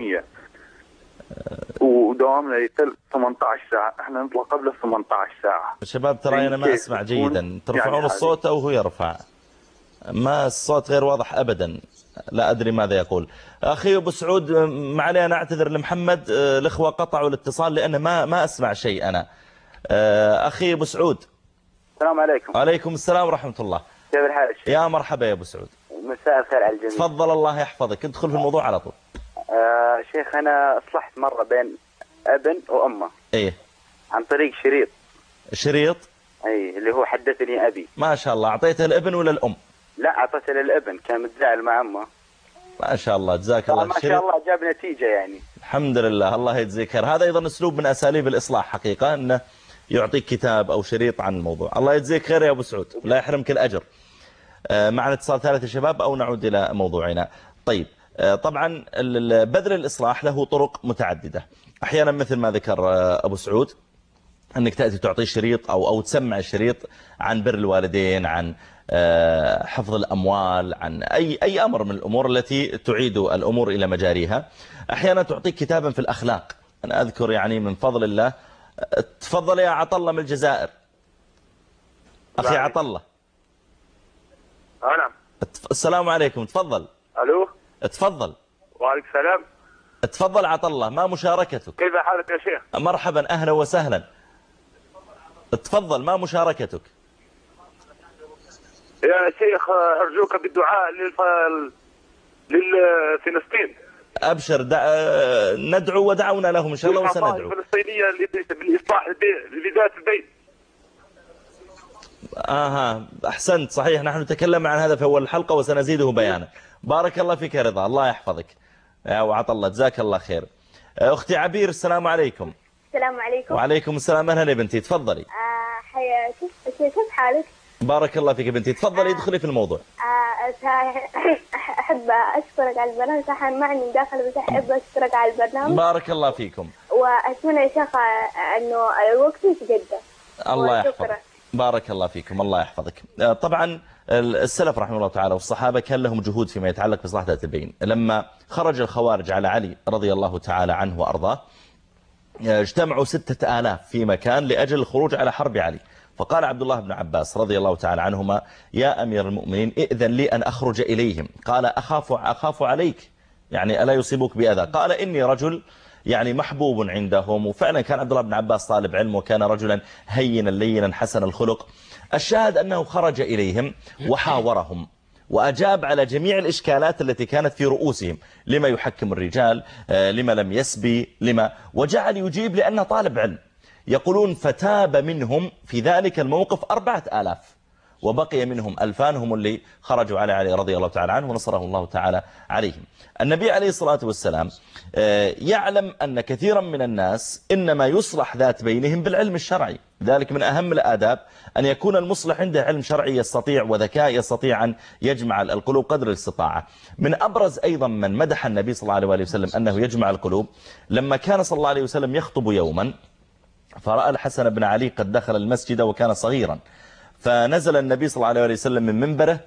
ودوامنا يتل ثمانية عشر ساعة، احنا نطلع قبل ثمانية عشر ساعة. شباب ترى أنا ما أسمع جيدا، ترفعون يعني الصوت أو هو يرفع؟ ما الصوت غير واضح أبدا، لا أدري ماذا يقول. أخي أبو سعود معلي أنا أعتذر لمحمد، الإخوة قطعوا الاتصال لأن ما ما أسمع شيء أنا. أخي أبو سعود. السلام عليكم. عليكم السلام ورحمة الله. كيف الحال؟ يا مرحبا يا أبو سعود. مساء الخير على الجميع. تفضل الله يحفظك، ادخل في الموضوع على طول. آه شيخ أنا أصلحت مرة بين ابن وأمه. إيه. عن طريق شريط. شريط؟ أي اللي هو حدثني أبي. ما شاء الله، أعطيته الابن ولا الأم؟ لا أعطيته للابن، كان متزاعل مع أمه. ما شاء الله جزاك الله. ما شاء الله جاب نتيجة يعني. الحمد لله، الله يجزيك خير. هذا أيضا أسلوب من أساليب الإصلاح حقيقة، أنه يعطيك كتاب أو شريط عن الموضوع. الله يجزيك خير يا أبو سعود، لا يحرمك الأجر. معنا اتصال ثالث يا شباب أو نعود إلى موضوعنا. طيب طبعا بذل الإصلاح له طرق متعددة. أحيانا مثل ما ذكر أبو سعود أنك تأتي تعطي شريط أو أو تسمع الشريط عن بر الوالدين، عن حفظ الأموال، عن أي أي أمر من الأمور التي تعيد الأمور إلى مجاريها. أحيانا تعطيك كتابا في الأخلاق. أنا أذكر يعني من فضل الله تفضل يا عطلة من الجزائر. أخي عطلة. نعم. السلام عليكم، تفضل. ألو. تفضل. وعليكم السلام. تفضل عطلة، ما مشاركتك؟ كيف حالك يا شيخ؟ مرحبا، أهلا وسهلا. تفضل، ما مشاركتك؟ يا شيخ أرجوك بالدعاء للف... للفلسطين. أبشر، دع... ندعو ودعونا لهم إن شاء الله وسندعو. الفلسطينية بالإصلاح لذات البيت. آها أحسنت، صحيح، نحن نتكلم عن هذا في أول الحلقة وسنزيده بيانا. بارك الله فيك يا رضا، الله يحفظك وعطى الله، جزاك الله خير. أختي عبير، السلام عليكم. السلام عليكم. وعليكم السلام، أهلا يا بنتي، تفضلي. آه حيا كيف كيف حالك؟ بارك الله فيك يا بنتي، تفضلي ادخلي في الموضوع. آه أحب أشكرك على البرنامج، صح ما عندي مداخلة بس أحب أشكرك على البرنامج. بارك الله فيكم. وأتمنى يا شيخ إنه الوقت يتقدم. الله يحفظك. بارك الله فيكم، الله يحفظك. طبعا السلف رحمه الله تعالى والصحابة كان لهم جهود فيما يتعلق بإصلاح ذات البين. لما خرج الخوارج على علي رضي الله تعالى عنه وأرضاه، اجتمعوا ستة آلاف في مكان لأجل الخروج على حرب علي. فقال عبد الله بن عباس رضي الله تعالى عنهما: يا أمير المؤمنين ائذن لي أن أخرج إليهم. قال: أخاف, أخاف عليك، يعني ألا يصيبك بأذى؟ قال: إني رجل يعني محبوب عندهم. وفعلا كان عبد الله بن عباس طالب علم، وكان رجلا هينا لينا حسن الخلق. الشاهد أنه خرج إليهم وحاورهم وأجاب على جميع الإشكالات التي كانت في رؤوسهم، لما يحكم الرجال، لما لم يسبي، لما، وجعل يجيب لأنه طالب علم. يقولون فتاب منهم في ذلك الموقف أربعة آلاف، وبقي منهم ألفان هم اللي خرجوا على علي رضي الله تعالى عنه ونصره الله تعالى عليهم. النبي عليه الصلاة والسلام يعلم أن كثيرا من الناس إنما يصلح ذات بينهم بالعلم الشرعي، ذلك من أهم الآداب أن يكون المصلح عنده علم شرعي يستطيع وذكاء يستطيع أن يجمع القلوب قدر الاستطاعة. من أبرز أيضا من مدح النبي صلى الله عليه وسلم أنه يجمع القلوب، لما كان صلى الله عليه وسلم يخطب يوما فرأى الحسن بن علي قد دخل المسجد وكان صغيرا، فنزل النبي صلى الله عليه وسلم من منبره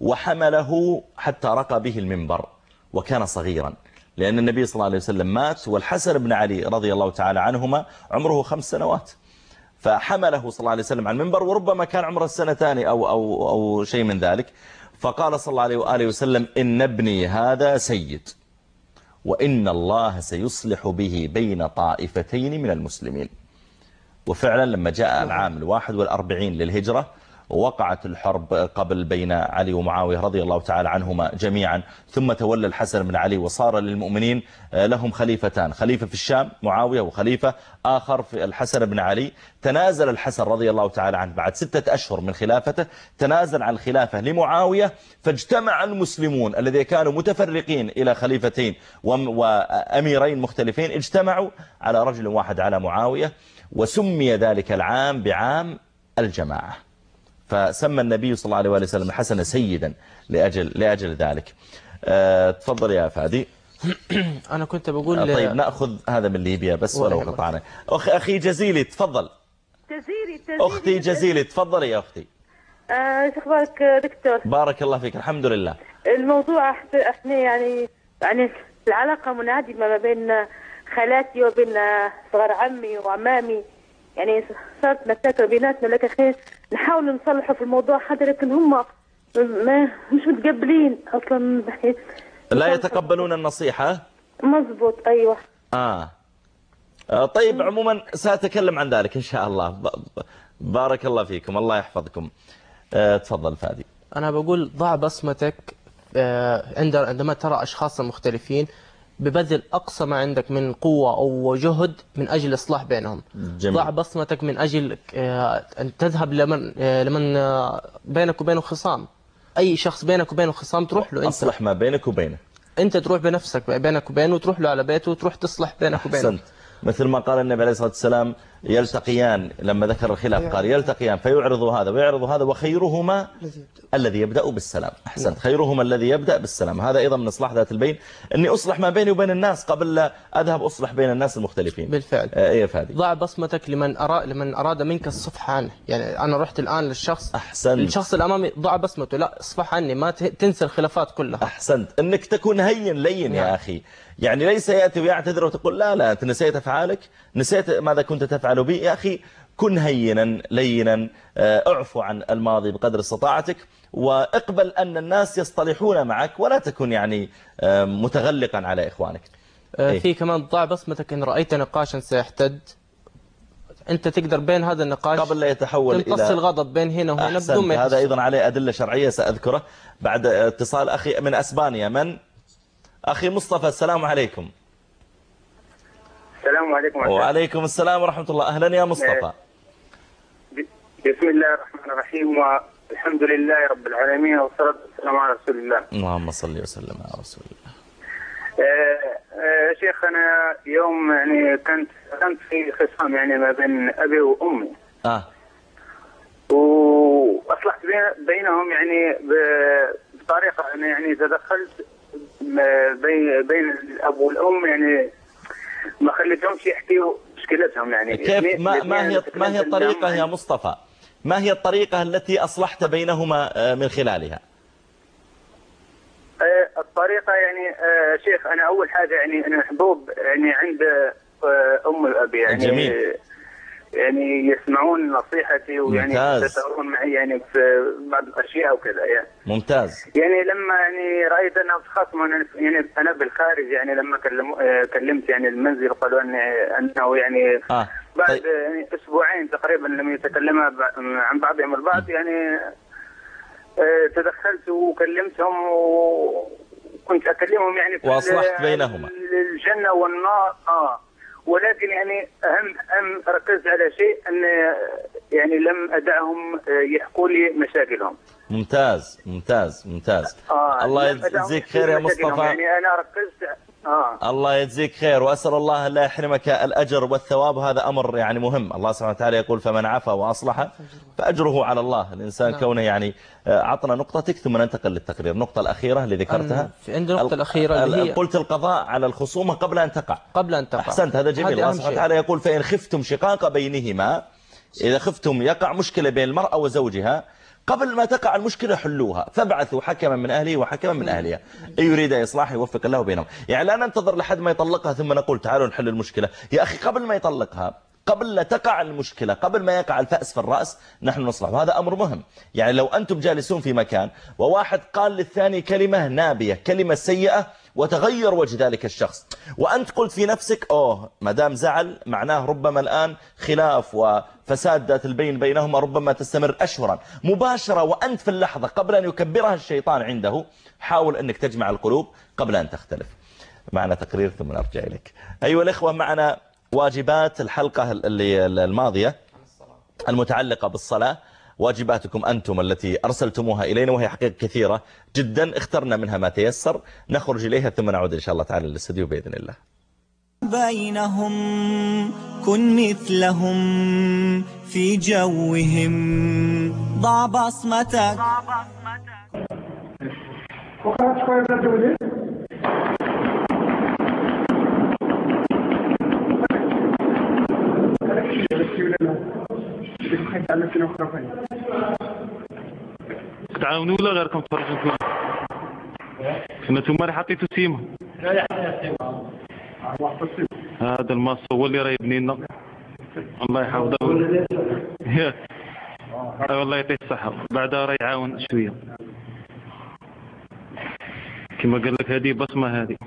وحمله حتى رقى به المنبر، وكان صغيرا لأن النبي صلى الله عليه وسلم مات والحسن بن علي رضي الله تعالى عنهما عمره خمس سنوات، فحمله صلى الله عليه وسلم عن المنبر وربما كان عمره السنتان أو, أو, أو شيء من ذلك. فقال صلى الله عليه وآله وسلم: إن ابني هذا سيد، وإن الله سيصلح به بين طائفتين من المسلمين. وفعلا لما جاء العام الواحد والأربعين للهجرة وقعت الحرب قبل بين علي ومعاوية رضي الله تعالى عنهما جميعا، ثم تولى الحسن بن علي وصار للمؤمنين لهم خليفتان، خليفة في الشام معاوية وخليفة آخر في الحسن بن علي. تنازل الحسن رضي الله تعالى عنه بعد ستة أشهر من خلافته، تنازل عن الخلافة لمعاوية، فاجتمع المسلمون الذين كانوا متفرقين إلى خليفتين وأميرين مختلفين، اجتمعوا على رجل واحد على معاوية، وسمي ذلك العام بعام الجماعة. فسمى النبي صلى الله عليه وسلم الحسن سيدا لأجل, لأجل ذلك. أه تفضل يا فادي. أنا كنت بقول أه طيب نأخذ هذا من ليبيا بس ولو قطعنا. أخ أخي جزيلي تفضل. جزيري جزيلي أختي جزيلي تفضلي يا أختي. ايش آه اخبارك دكتور؟ بارك الله فيك، الحمد لله. الموضوع احنا يعني يعني العلاقة منعدمة ما بين خالاتي وبين صغار عمي وعمامي، يعني صارت مشاكل بيناتنا، لكن خير نحاول نصلحه في الموضوع هذا، لكن هم ما مش متقبلين اصلا. لا يتقبلون النصيحة. مزبوط ايوه. آه. آه طيب عموما سأتكلم عن ذلك إن شاء الله. بارك الله فيكم، الله يحفظكم. آه تفضل فادي. أنا بقول ضع بصمتك آه عندما ترى أشخاص مختلفين، ببذل أقصى ما عندك من قوة أو جهد من أجل إصلاح بينهم. جميل. ضع بصمتك من أجل أن تذهب لمن لمن بينك وبينه خصام. أي شخص بينك وبينه خصام تروح له أنت. أصلح ما بينك وبينه. أنت تروح بنفسك بينك وبينه وتروح له على بيته وتروح تصلح بينك وبينه. أحسنت. مثل ما قال النبي عليه الصلاة والسلام: يلتقيان، لما ذكر الخلاف قال يلتقيان فيعرض هذا ويعرض هذا وخيرهما الذي يبدأ بالسلام. أحسنت. خيرهما الذي يبدأ بالسلام. هذا أيضا من إصلاح ذات البين، أني أصلح ما بيني وبين الناس قبل لا أذهب أصلح بين الناس المختلفين. بالفعل. إيه فادي. ضع بصمتك لمن أراد لمن أراد منك الصفح عنه. يعني أنا رحت الآن للشخص، أحسنت، الشخص الأمامي، ضع بصمته، لا اصفح عني، ما تنسى الخلافات كلها. أحسنت. أنك تكون هين لين. نعم. يا أخي، يعني ليس يأتي ويعتذر وتقول لا لا أنت نسيت أفعالك، نسيت ماذا كنت تفعل تفعلوا بي. يا أخي كن هينا لينا، اعفو عن الماضي بقدر استطاعتك، واقبل أن الناس يصطلحون معك، ولا تكن يعني متغلقا على إخوانك. إيه؟ في كمان ضع بصمتك إن رأيت نقاشا سيحتد، أنت تقدر بين هذا النقاش قبل لا يتحول إلى تمتص الغضب بين هنا وهنا بدون ما هذا أيضا عليه أدلة شرعية سأذكره بعد اتصال أخي من أسبانيا. من أخي مصطفى؟ السلام عليكم. السلام عليكم. وعليكم السلام ورحمة الله. أهلا يا مصطفى. بسم الله الرحمن الرحيم، والحمد لله رب العالمين، والصلاة والسلام على رسول الله. اللهم صل وسلم على رسول الله. آه شيخ، أنا يوم يعني كنت كنت في خصام يعني ما بين أبي وأمي. آه. وأصلحت بينهم يعني بطريقة أنا يعني تدخلت بين بين الأب والأم، يعني ما خليتهمش يحكيوا مشكلتهم. يعني كيف ما, ما هي ما هي الطريقة يا مصطفى؟ ما هي الطريقة التي أصلحت بينهما من خلالها؟ الطريقة يعني شيخ، أنا أول حاجة يعني أنا محبوب يعني عند أم الأب، يعني جميل. يعني يسمعون نصيحتي ويعني يتشاورون معي يعني في بعض الأشياء وكذا يعني. ممتاز. يعني لما يعني رأيت أنهم تخاصموا يعني أنا بالخارج، يعني لما كلمت يعني المنزل قالوا أني أنه يعني آه. بعد طيب. يعني أسبوعين تقريبا لم يتكلموا عن بعضهم البعض، يعني تدخلت وكلمتهم وكنت أكلمهم يعني في وأصلحت بينهما الجنة والنار. آه ولكن يعني أهم أهم ركزت على شيء أن يعني لم أدعهم يحكوا لي مشاكلهم. ممتاز ممتاز ممتاز. آه الله يجزيك خير يا مصطفى. يعني أنا ركزت. آه. الله يجزيك خير، وأسأل الله لا يحرمك الأجر والثواب، هذا أمر يعني مهم. الله سبحانه وتعالى يقول فمن عفا وأصلح فأجره على الله. الإنسان كونه يعني عطنا نقطتك ثم ننتقل للتقرير. النقطة الأخيرة اللي ذكرتها، عند النقطة الأخيرة اللي هي قلت القضاء على الخصومة قبل أن تقع. قبل أن تقع. أحسنت، هذا جميل. الله سبحانه وتعالى يقول فإن خفتم شقاق بينهما، إذا خفتم يقع مشكلة بين المرأة وزوجها قبل ما تقع المشكلة حلوها، فابعثوا حكما من أهله وحكما من أهلها إن يريد إصلاح يوفق الله بينهم. يعني لا ننتظر لحد ما يطلقها ثم نقول تعالوا نحل المشكلة. يا أخي قبل ما يطلقها، قبل لا تقع المشكلة، قبل ما يقع الفأس في الرأس، نحن نصلح، وهذا أمر مهم. يعني لو أنتم جالسون في مكان وواحد قال للثاني كلمة نابية، كلمة سيئة، وتغير وجه ذلك الشخص، وأنت قلت في نفسك أوه ما دام زعل معناه ربما الآن خلاف وفساد ذات البين بينهما ربما تستمر أشهرا، مباشرة وأنت في اللحظة قبل أن يكبرها الشيطان عنده حاول أنك تجمع القلوب قبل أن تختلف. معنا تقرير ثم نرجع إليك. أيها الإخوة، معنا واجبات الحلقة اللي الماضية المتعلقة بالصلاة، واجباتكم أنتم التي أرسلتموها إلينا، وهي حقيقة كثيرة جدا، اخترنا منها ما تيسر نخرج إليها ثم نعود إن شاء الله تعالى للاستديو بإذن الله. بينهم كن مثلهم في جوهم، ضع بصمتك. تعاونوا ولا غيركم تفرجوا فيهم؟ كنا نتوما اللي حطيتوا سيما. هذا الماس هو اللي راه يبني لنا. الله يحفظه. ياك. والله يعطيه الصحة، بعدها راه يعاون شوية. كما قال لك هذه بصمة هذه.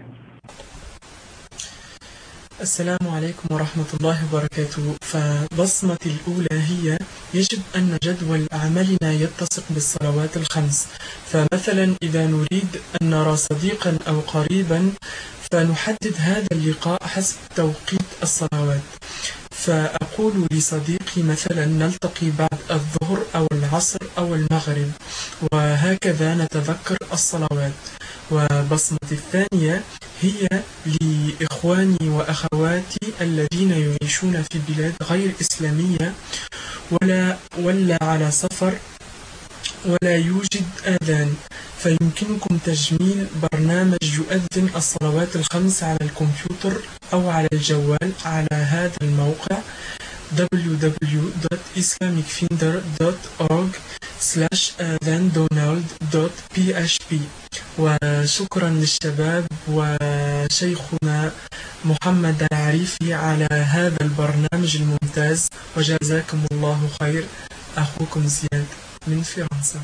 السلام عليكم ورحمة الله وبركاته. فبصمة الأولى هي يجب أن جدول عملنا يتسق بالصلوات الخمس. فمثلا إذا نريد أن نرى صديقا أو قريبا فنحدد هذا اللقاء حسب توقيت الصلوات، فأقول لصديقي مثلا نلتقي بعد الظهر أو العصر أو المغرب، وهكذا نتذكر الصلوات. وبصمة الثانية هي لإخواني وأخواتي الذين يعيشون في بلاد غير إسلامية ولا, ولا على سفر ولا يوجد آذان، فيمكنكم تجميل برنامج يؤذن الصلوات الخمس على الكمبيوتر أو على الجوال على هذا الموقع دبليو دبليو دبليو دوت islamic finder دوت org سلاش آذان دونالد دوت بي إتش بي. وشكرا للشباب و شيخنا محمد العريفي على هذا البرنامج الممتاز، وجزاكم الله خير. أخوكم زياد من فرنسا.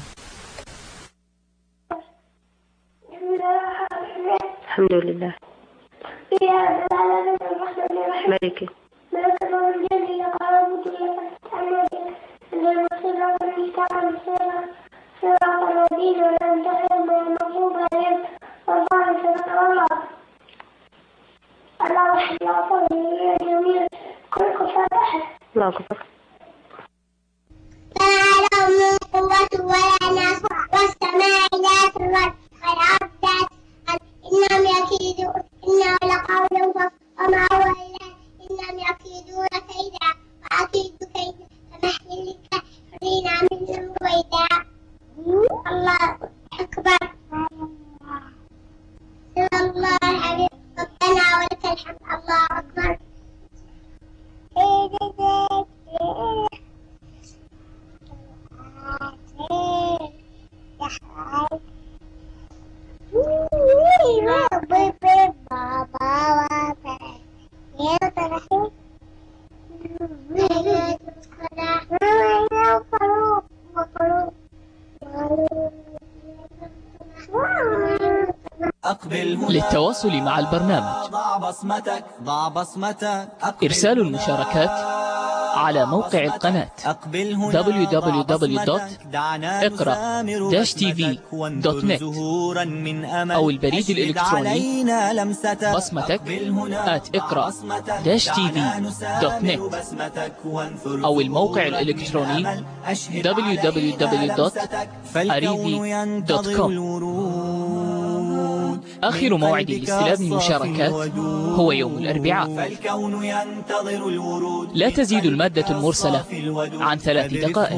الحمد لله. ملكي الله أكبر. لا لهم قوة ولا نصر والسماء ذات الرد والأرض ذات إنهم يكيدون إنه لقول وما هو إلا إنهم يكيدون كيدا وأكيد كيدا فمهل للكافرين منهم رويدا. الله أكبر. الله العظيم. ربنا ولك الحمد. الله أكبر. للتواصل مع البرنامج ضع بصمتك ضع بصمتك إرسال المشاركات على موقع القناة دبليو دبليو دبليو دوت اقرأ داش تي في دوت نت أو البريد الإلكتروني بصمتك آت اقرأ داش تي في دوت نت أو الموقع الإلكتروني دبليو دبليو دبليو دوت أريدي دوت كوم. آخر موعد لاستلام المشاركات هو يوم الأربعاء. لا تزيد المادة المرسلة عن ثلاث دقائق.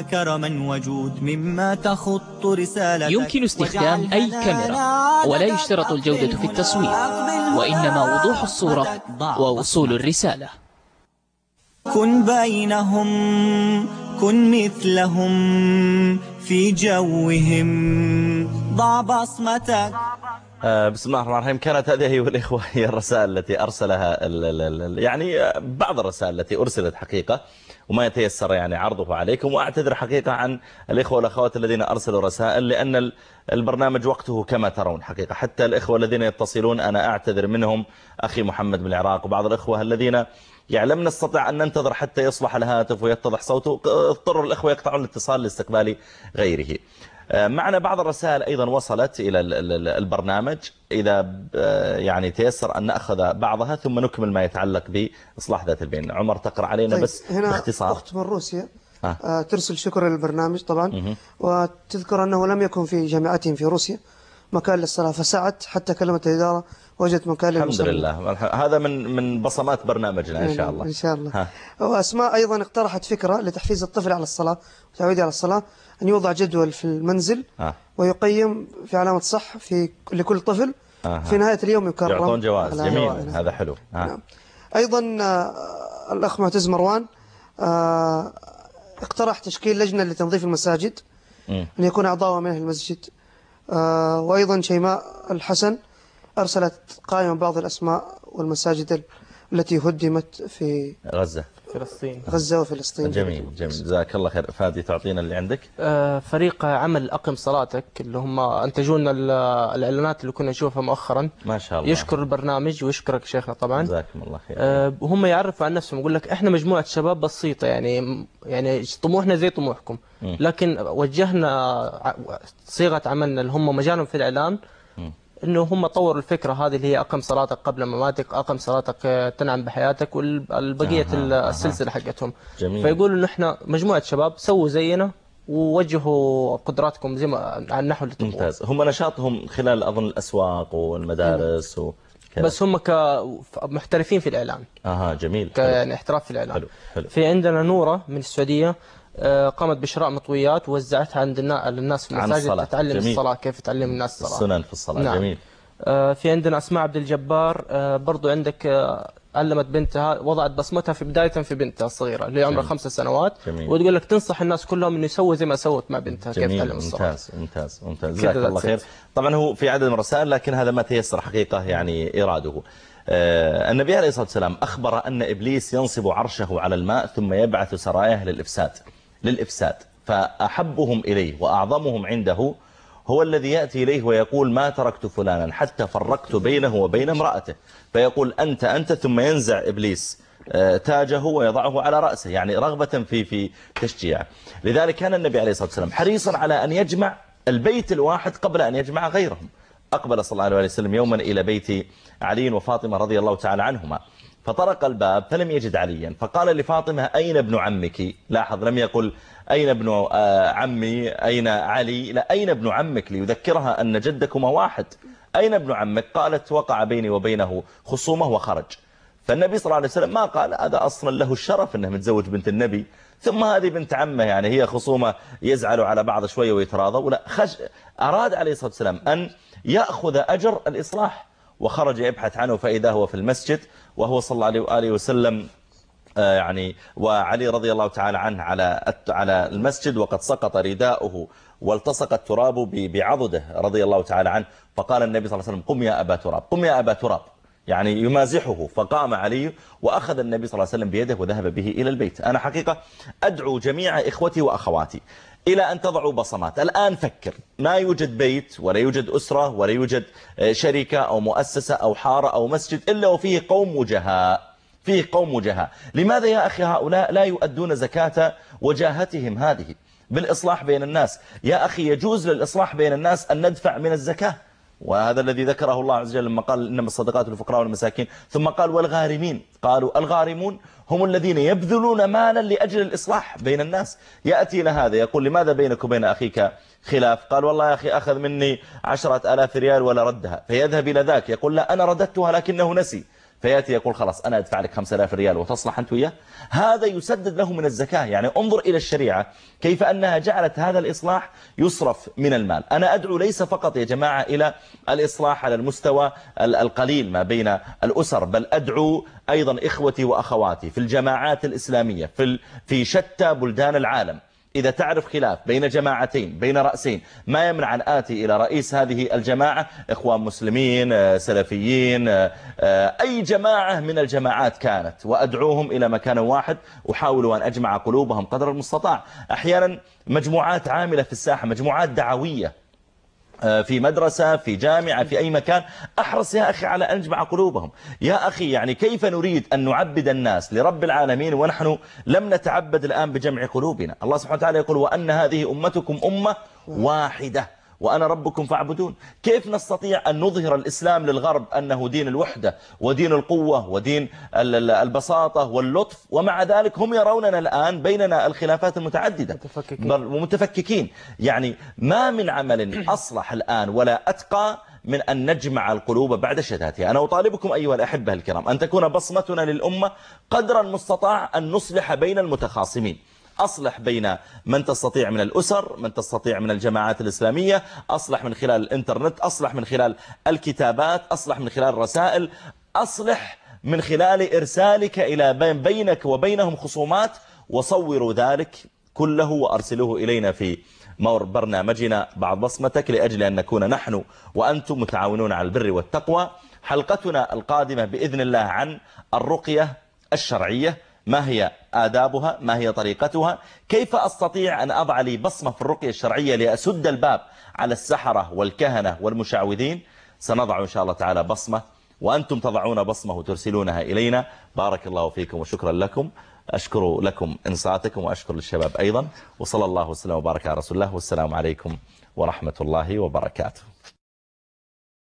يمكن استخدام أي كاميرا ولا يشترط الجودة في التصوير، وإنما وضوح الصورة ووصول الرسالة. كن بينهم كن مثلهم في جوهم ضع بصمتك. بسم الله الرحمن الرحيم. كانت هذه هي والإخوة هي الرسائل التي أرسلها ال ال ال يعني بعض الرسائل التي أرسلت حقيقة، وما يتيسر يعني عرضه عليكم. وأعتذر حقيقة عن الإخوة والأخوات الذين أرسلوا رسائل، لأن البرنامج وقته كما ترون حقيقة. حتى الإخوة الذين يتصلون أنا أعتذر منهم، أخي محمد بالعراق وبعض الإخوة الذين يعني لم نستطع أن ننتظر حتى يصلح الهاتف ويتضح صوته، اضطروا الإخوة يقطعون الاتصال لاستقبال غيره. معنا بعض الرسائل أيضا وصلت إلى البرنامج، إذا يعني تيسر أن نأخذ بعضها ثم نكمل ما يتعلق بإصلاح ذات البين. عمر تقرأ علينا طيب بس هنا باختصار. أخت من روسيا آه. ترسل شكرا للبرنامج طبعا، مه. وتذكر أنه لم يكن في جامعتهم في روسيا مكان للصلاة، فسعت حتى كلمت الإدارة وجدت مكان للمصلين. الحمد لله، هذا من من بصمات برنامجنا إن شاء الله. إن شاء الله. ها. وأسماء أيضا اقترحت فكرة لتحفيز الطفل على الصلاة وتعويده على الصلاة، أن يوضع جدول في المنزل ها. ويقيم في علامة صح في لكل طفل ها. في نهاية اليوم يكرم، يعطون جواز. جميل، هذا حلو. نعم. أيضا الأخ معتز مروان اقترح تشكيل لجنة لتنظيف المساجد، م. أن يكون أعضاء من المسجد. وأيضا شيماء الحسن أرسلت قائمة بعض الأسماء والمساجد التي هدمت في غزة فلسطين غزة وفلسطين. جميل جميل، جزاك الله خير. فادي تعطينا اللي عندك. آه فريق عمل أقم صلاتك اللي هم أنتجوا لنا الإعلانات اللي كنا نشوفها مؤخرا، ما شاء الله. يشكر البرنامج ويشكرك شيخنا طبعا. جزاكم الله خير. آه هم يعرفوا عن نفسهم، يقول لك إحنا مجموعة شباب بسيطة، يعني يعني طموحنا زي طموحكم، م. لكن وجهنا صيغة عملنا اللي هم مجالهم في الإعلام، انه هم طوروا الفكره هذه اللي هي اقم صلاتك قبل مماتك، اقم صلاتك تنعم بحياتك، والبقيه آه السلسله آه حقتهم. جميل. فيقولوا انه احنا مجموعه شباب سووا زينا ووجهوا قدراتكم زي ما على النحو اللي تبغوه. ممتاز. هم نشاطهم خلال اظن الاسواق والمدارس و... بس هم كمحترفين في الاعلام. اها جميل. يعني احتراف في الاعلام. حلو. حلو. في عندنا نوره من السعوديه قامت بشراء مطويات ووزعتها عند الناس في المساجد تتعلم جميل. الصلاة، كيف تعلم الناس الصلاة، السنن في الصلاة. نعم. جميل. في عندنا أسماء عبد الجبار، برضو عندك علمت بنتها، وضعت بصمتها في بداية في بنتها الصغيرة اللي عمرها خمس سنوات. جميل. وتقول لك تنصح الناس كلهم انه يسوي زي ما سوت مع بنتها. جميل. كيف تعلم الصلاة. ممتاز ممتاز ممتاز جزاك الله خير. طبعا هو في عدد من الرسائل لكن هذا ما تيسر حقيقة يعني إراده. آه النبي عليه الصلاة والسلام أخبر أن إبليس ينصب عرشه على الماء ثم يبعث سراياه للإفساد للإفساد فأحبهم إليه وأعظمهم عنده هو الذي يأتي إليه ويقول ما تركت فلانا حتى فرقت بينه وبين امرأته، فيقول أنت أنت ثم ينزع إبليس تاجه ويضعه على رأسه، يعني رغبة في في تشجيع. لذلك كان النبي عليه الصلاة والسلام حريصا على أن يجمع البيت الواحد قبل أن يجمع غيرهم. أقبل صلى الله عليه وسلم يوما إلى بيت علي وفاطمة رضي الله تعالى عنهما، فطرق الباب فلم يجد عليا، فقال لفاطمة أين ابن عمك؟ لاحظ لم يقل أين ابن عمي أين علي، لا أين ابن عمك ليذكرها أن جدكما واحد. أين ابن عمك؟ قالت وقع بيني وبينه خصومة وخرج. فالنبي صلى الله عليه وسلم ما قال هذا أصلا له الشرف أنه متزوج بنت النبي، ثم هذه بنت عمه يعني هي خصومة يزعلوا على بعض شوية ويتراضوا، ولا خش أراد عليه الصلاة والسلام أن يأخذ أجر الإصلاح، وخرج يبحث عنه فإذا هو في المسجد وهو صلى الله عليه وآله وسلم يعني وعلي رضي الله تعالى عنه على على المسجد وقد سقط رداؤه والتصق التراب بعضده رضي الله تعالى عنه، فقال النبي صلى الله عليه وسلم قم يا أبا تراب قم يا أبا تراب، يعني يمازحه، فقام علي وأخذ النبي صلى الله عليه وسلم بيده وذهب به إلى البيت. أنا حقيقة أدعو جميع إخوتي وأخواتي إلى أن تضعوا بصمات. الآن فكر، ما يوجد بيت ولا يوجد أسرة ولا يوجد شركة أو مؤسسة أو حارة أو مسجد إلا وفيه قوم وجهاء، فيه قوم وجهاء. لماذا يا أخي هؤلاء لا يؤدون زكاة وجاهتهم هذه بالإصلاح بين الناس؟ يا أخي يجوز للإصلاح بين الناس أن ندفع من الزكاة، وهذا الذي ذكره الله عز وجل لما قال إنما الصدقات للفقراء والمساكين، ثم قال والغارمين. قالوا الغارمون هم الذين يبذلون مالا لأجل الإصلاح بين الناس. يأتي إلى هذا يقول لماذا بينك وبين أخيك خلاف؟ قال والله يا أخي أخذ مني عشرة آلاف ريال ولا ردها، فيذهب إلى ذاك يقول لا أنا رددتها لكنه نسي، فيأتي يقول خلاص أنا أدفع لك خمسة آلاف ريال وتصلح أنت وياه. هذا يسدد له من الزكاة. يعني انظر إلى الشريعة كيف أنها جعلت هذا الإصلاح يصرف من المال. أنا أدعو ليس فقط يا جماعة إلى الإصلاح على المستوى القليل ما بين الأسر، بل أدعو أيضا إخوتي وأخواتي في الجماعات الإسلامية في في شتى بلدان العالم. إذا تعرف خلاف بين جماعتين بين رأسين، ما يمنع أن آتي إلى رئيس هذه الجماعة، إخوان مسلمين سلفيين أي جماعة من الجماعات كانت، وأدعوهم إلى مكان واحد، أحاول أن أجمع قلوبهم قدر المستطاع. أحيانا مجموعات عاملة في الساحة، مجموعات دعوية في مدرسة في جامعة في أي مكان، أحرص يا أخي على أن نجمع قلوبهم. يا أخي يعني كيف نريد أن نعبد الناس لرب العالمين ونحن لم نتعبد الآن بجمع قلوبنا؟ الله سبحانه وتعالى يقول وأن هذه أمتكم أمة واحدة وأنا ربكم فاعبدون. كيف نستطيع أن نظهر الإسلام للغرب أنه دين الوحدة ودين القوة ودين البساطة واللطف، ومع ذلك هم يروننا الآن بيننا الخلافات المتعددة ومتفككين؟ يعني ما من عمل أصلح الآن ولا أتقى من أن نجمع القلوب بعد شتاتها. أنا أطالبكم أيها الأحبة الكرام أن تكون بصمتنا للأمة قدر المستطاع أن نصلح بين المتخاصمين. أصلح بين من تستطيع من الأسر، من تستطيع من الجماعات الإسلامية، أصلح من خلال الإنترنت، أصلح من خلال الكتابات، أصلح من خلال الرسائل، أصلح من خلال إرسالك إلى بين بينك وبينهم خصومات، وصوروا ذلك كله وأرسلوه إلينا في مور برنامجنا بعض بصمتك لأجل أن نكون نحن وأنتم متعاونون على البر والتقوى. حلقتنا القادمة بإذن الله عن الرقية الشرعية، ما هي آدابها، ما هي طريقتها، كيف أستطيع أن أضع لي بصمة في الرقية الشرعية لأسد الباب على السحرة والكهنة والمشعوذين. سنضع إن شاء الله تعالى بصمة وأنتم تضعون بصمة وترسلونها إلينا. بارك الله فيكم وشكرا لكم. أشكر لكم إنصاتكم وأشكر للشباب أيضا، وصلى الله وسلم وبارك على رسول الله، والسلام عليكم ورحمة الله وبركاته.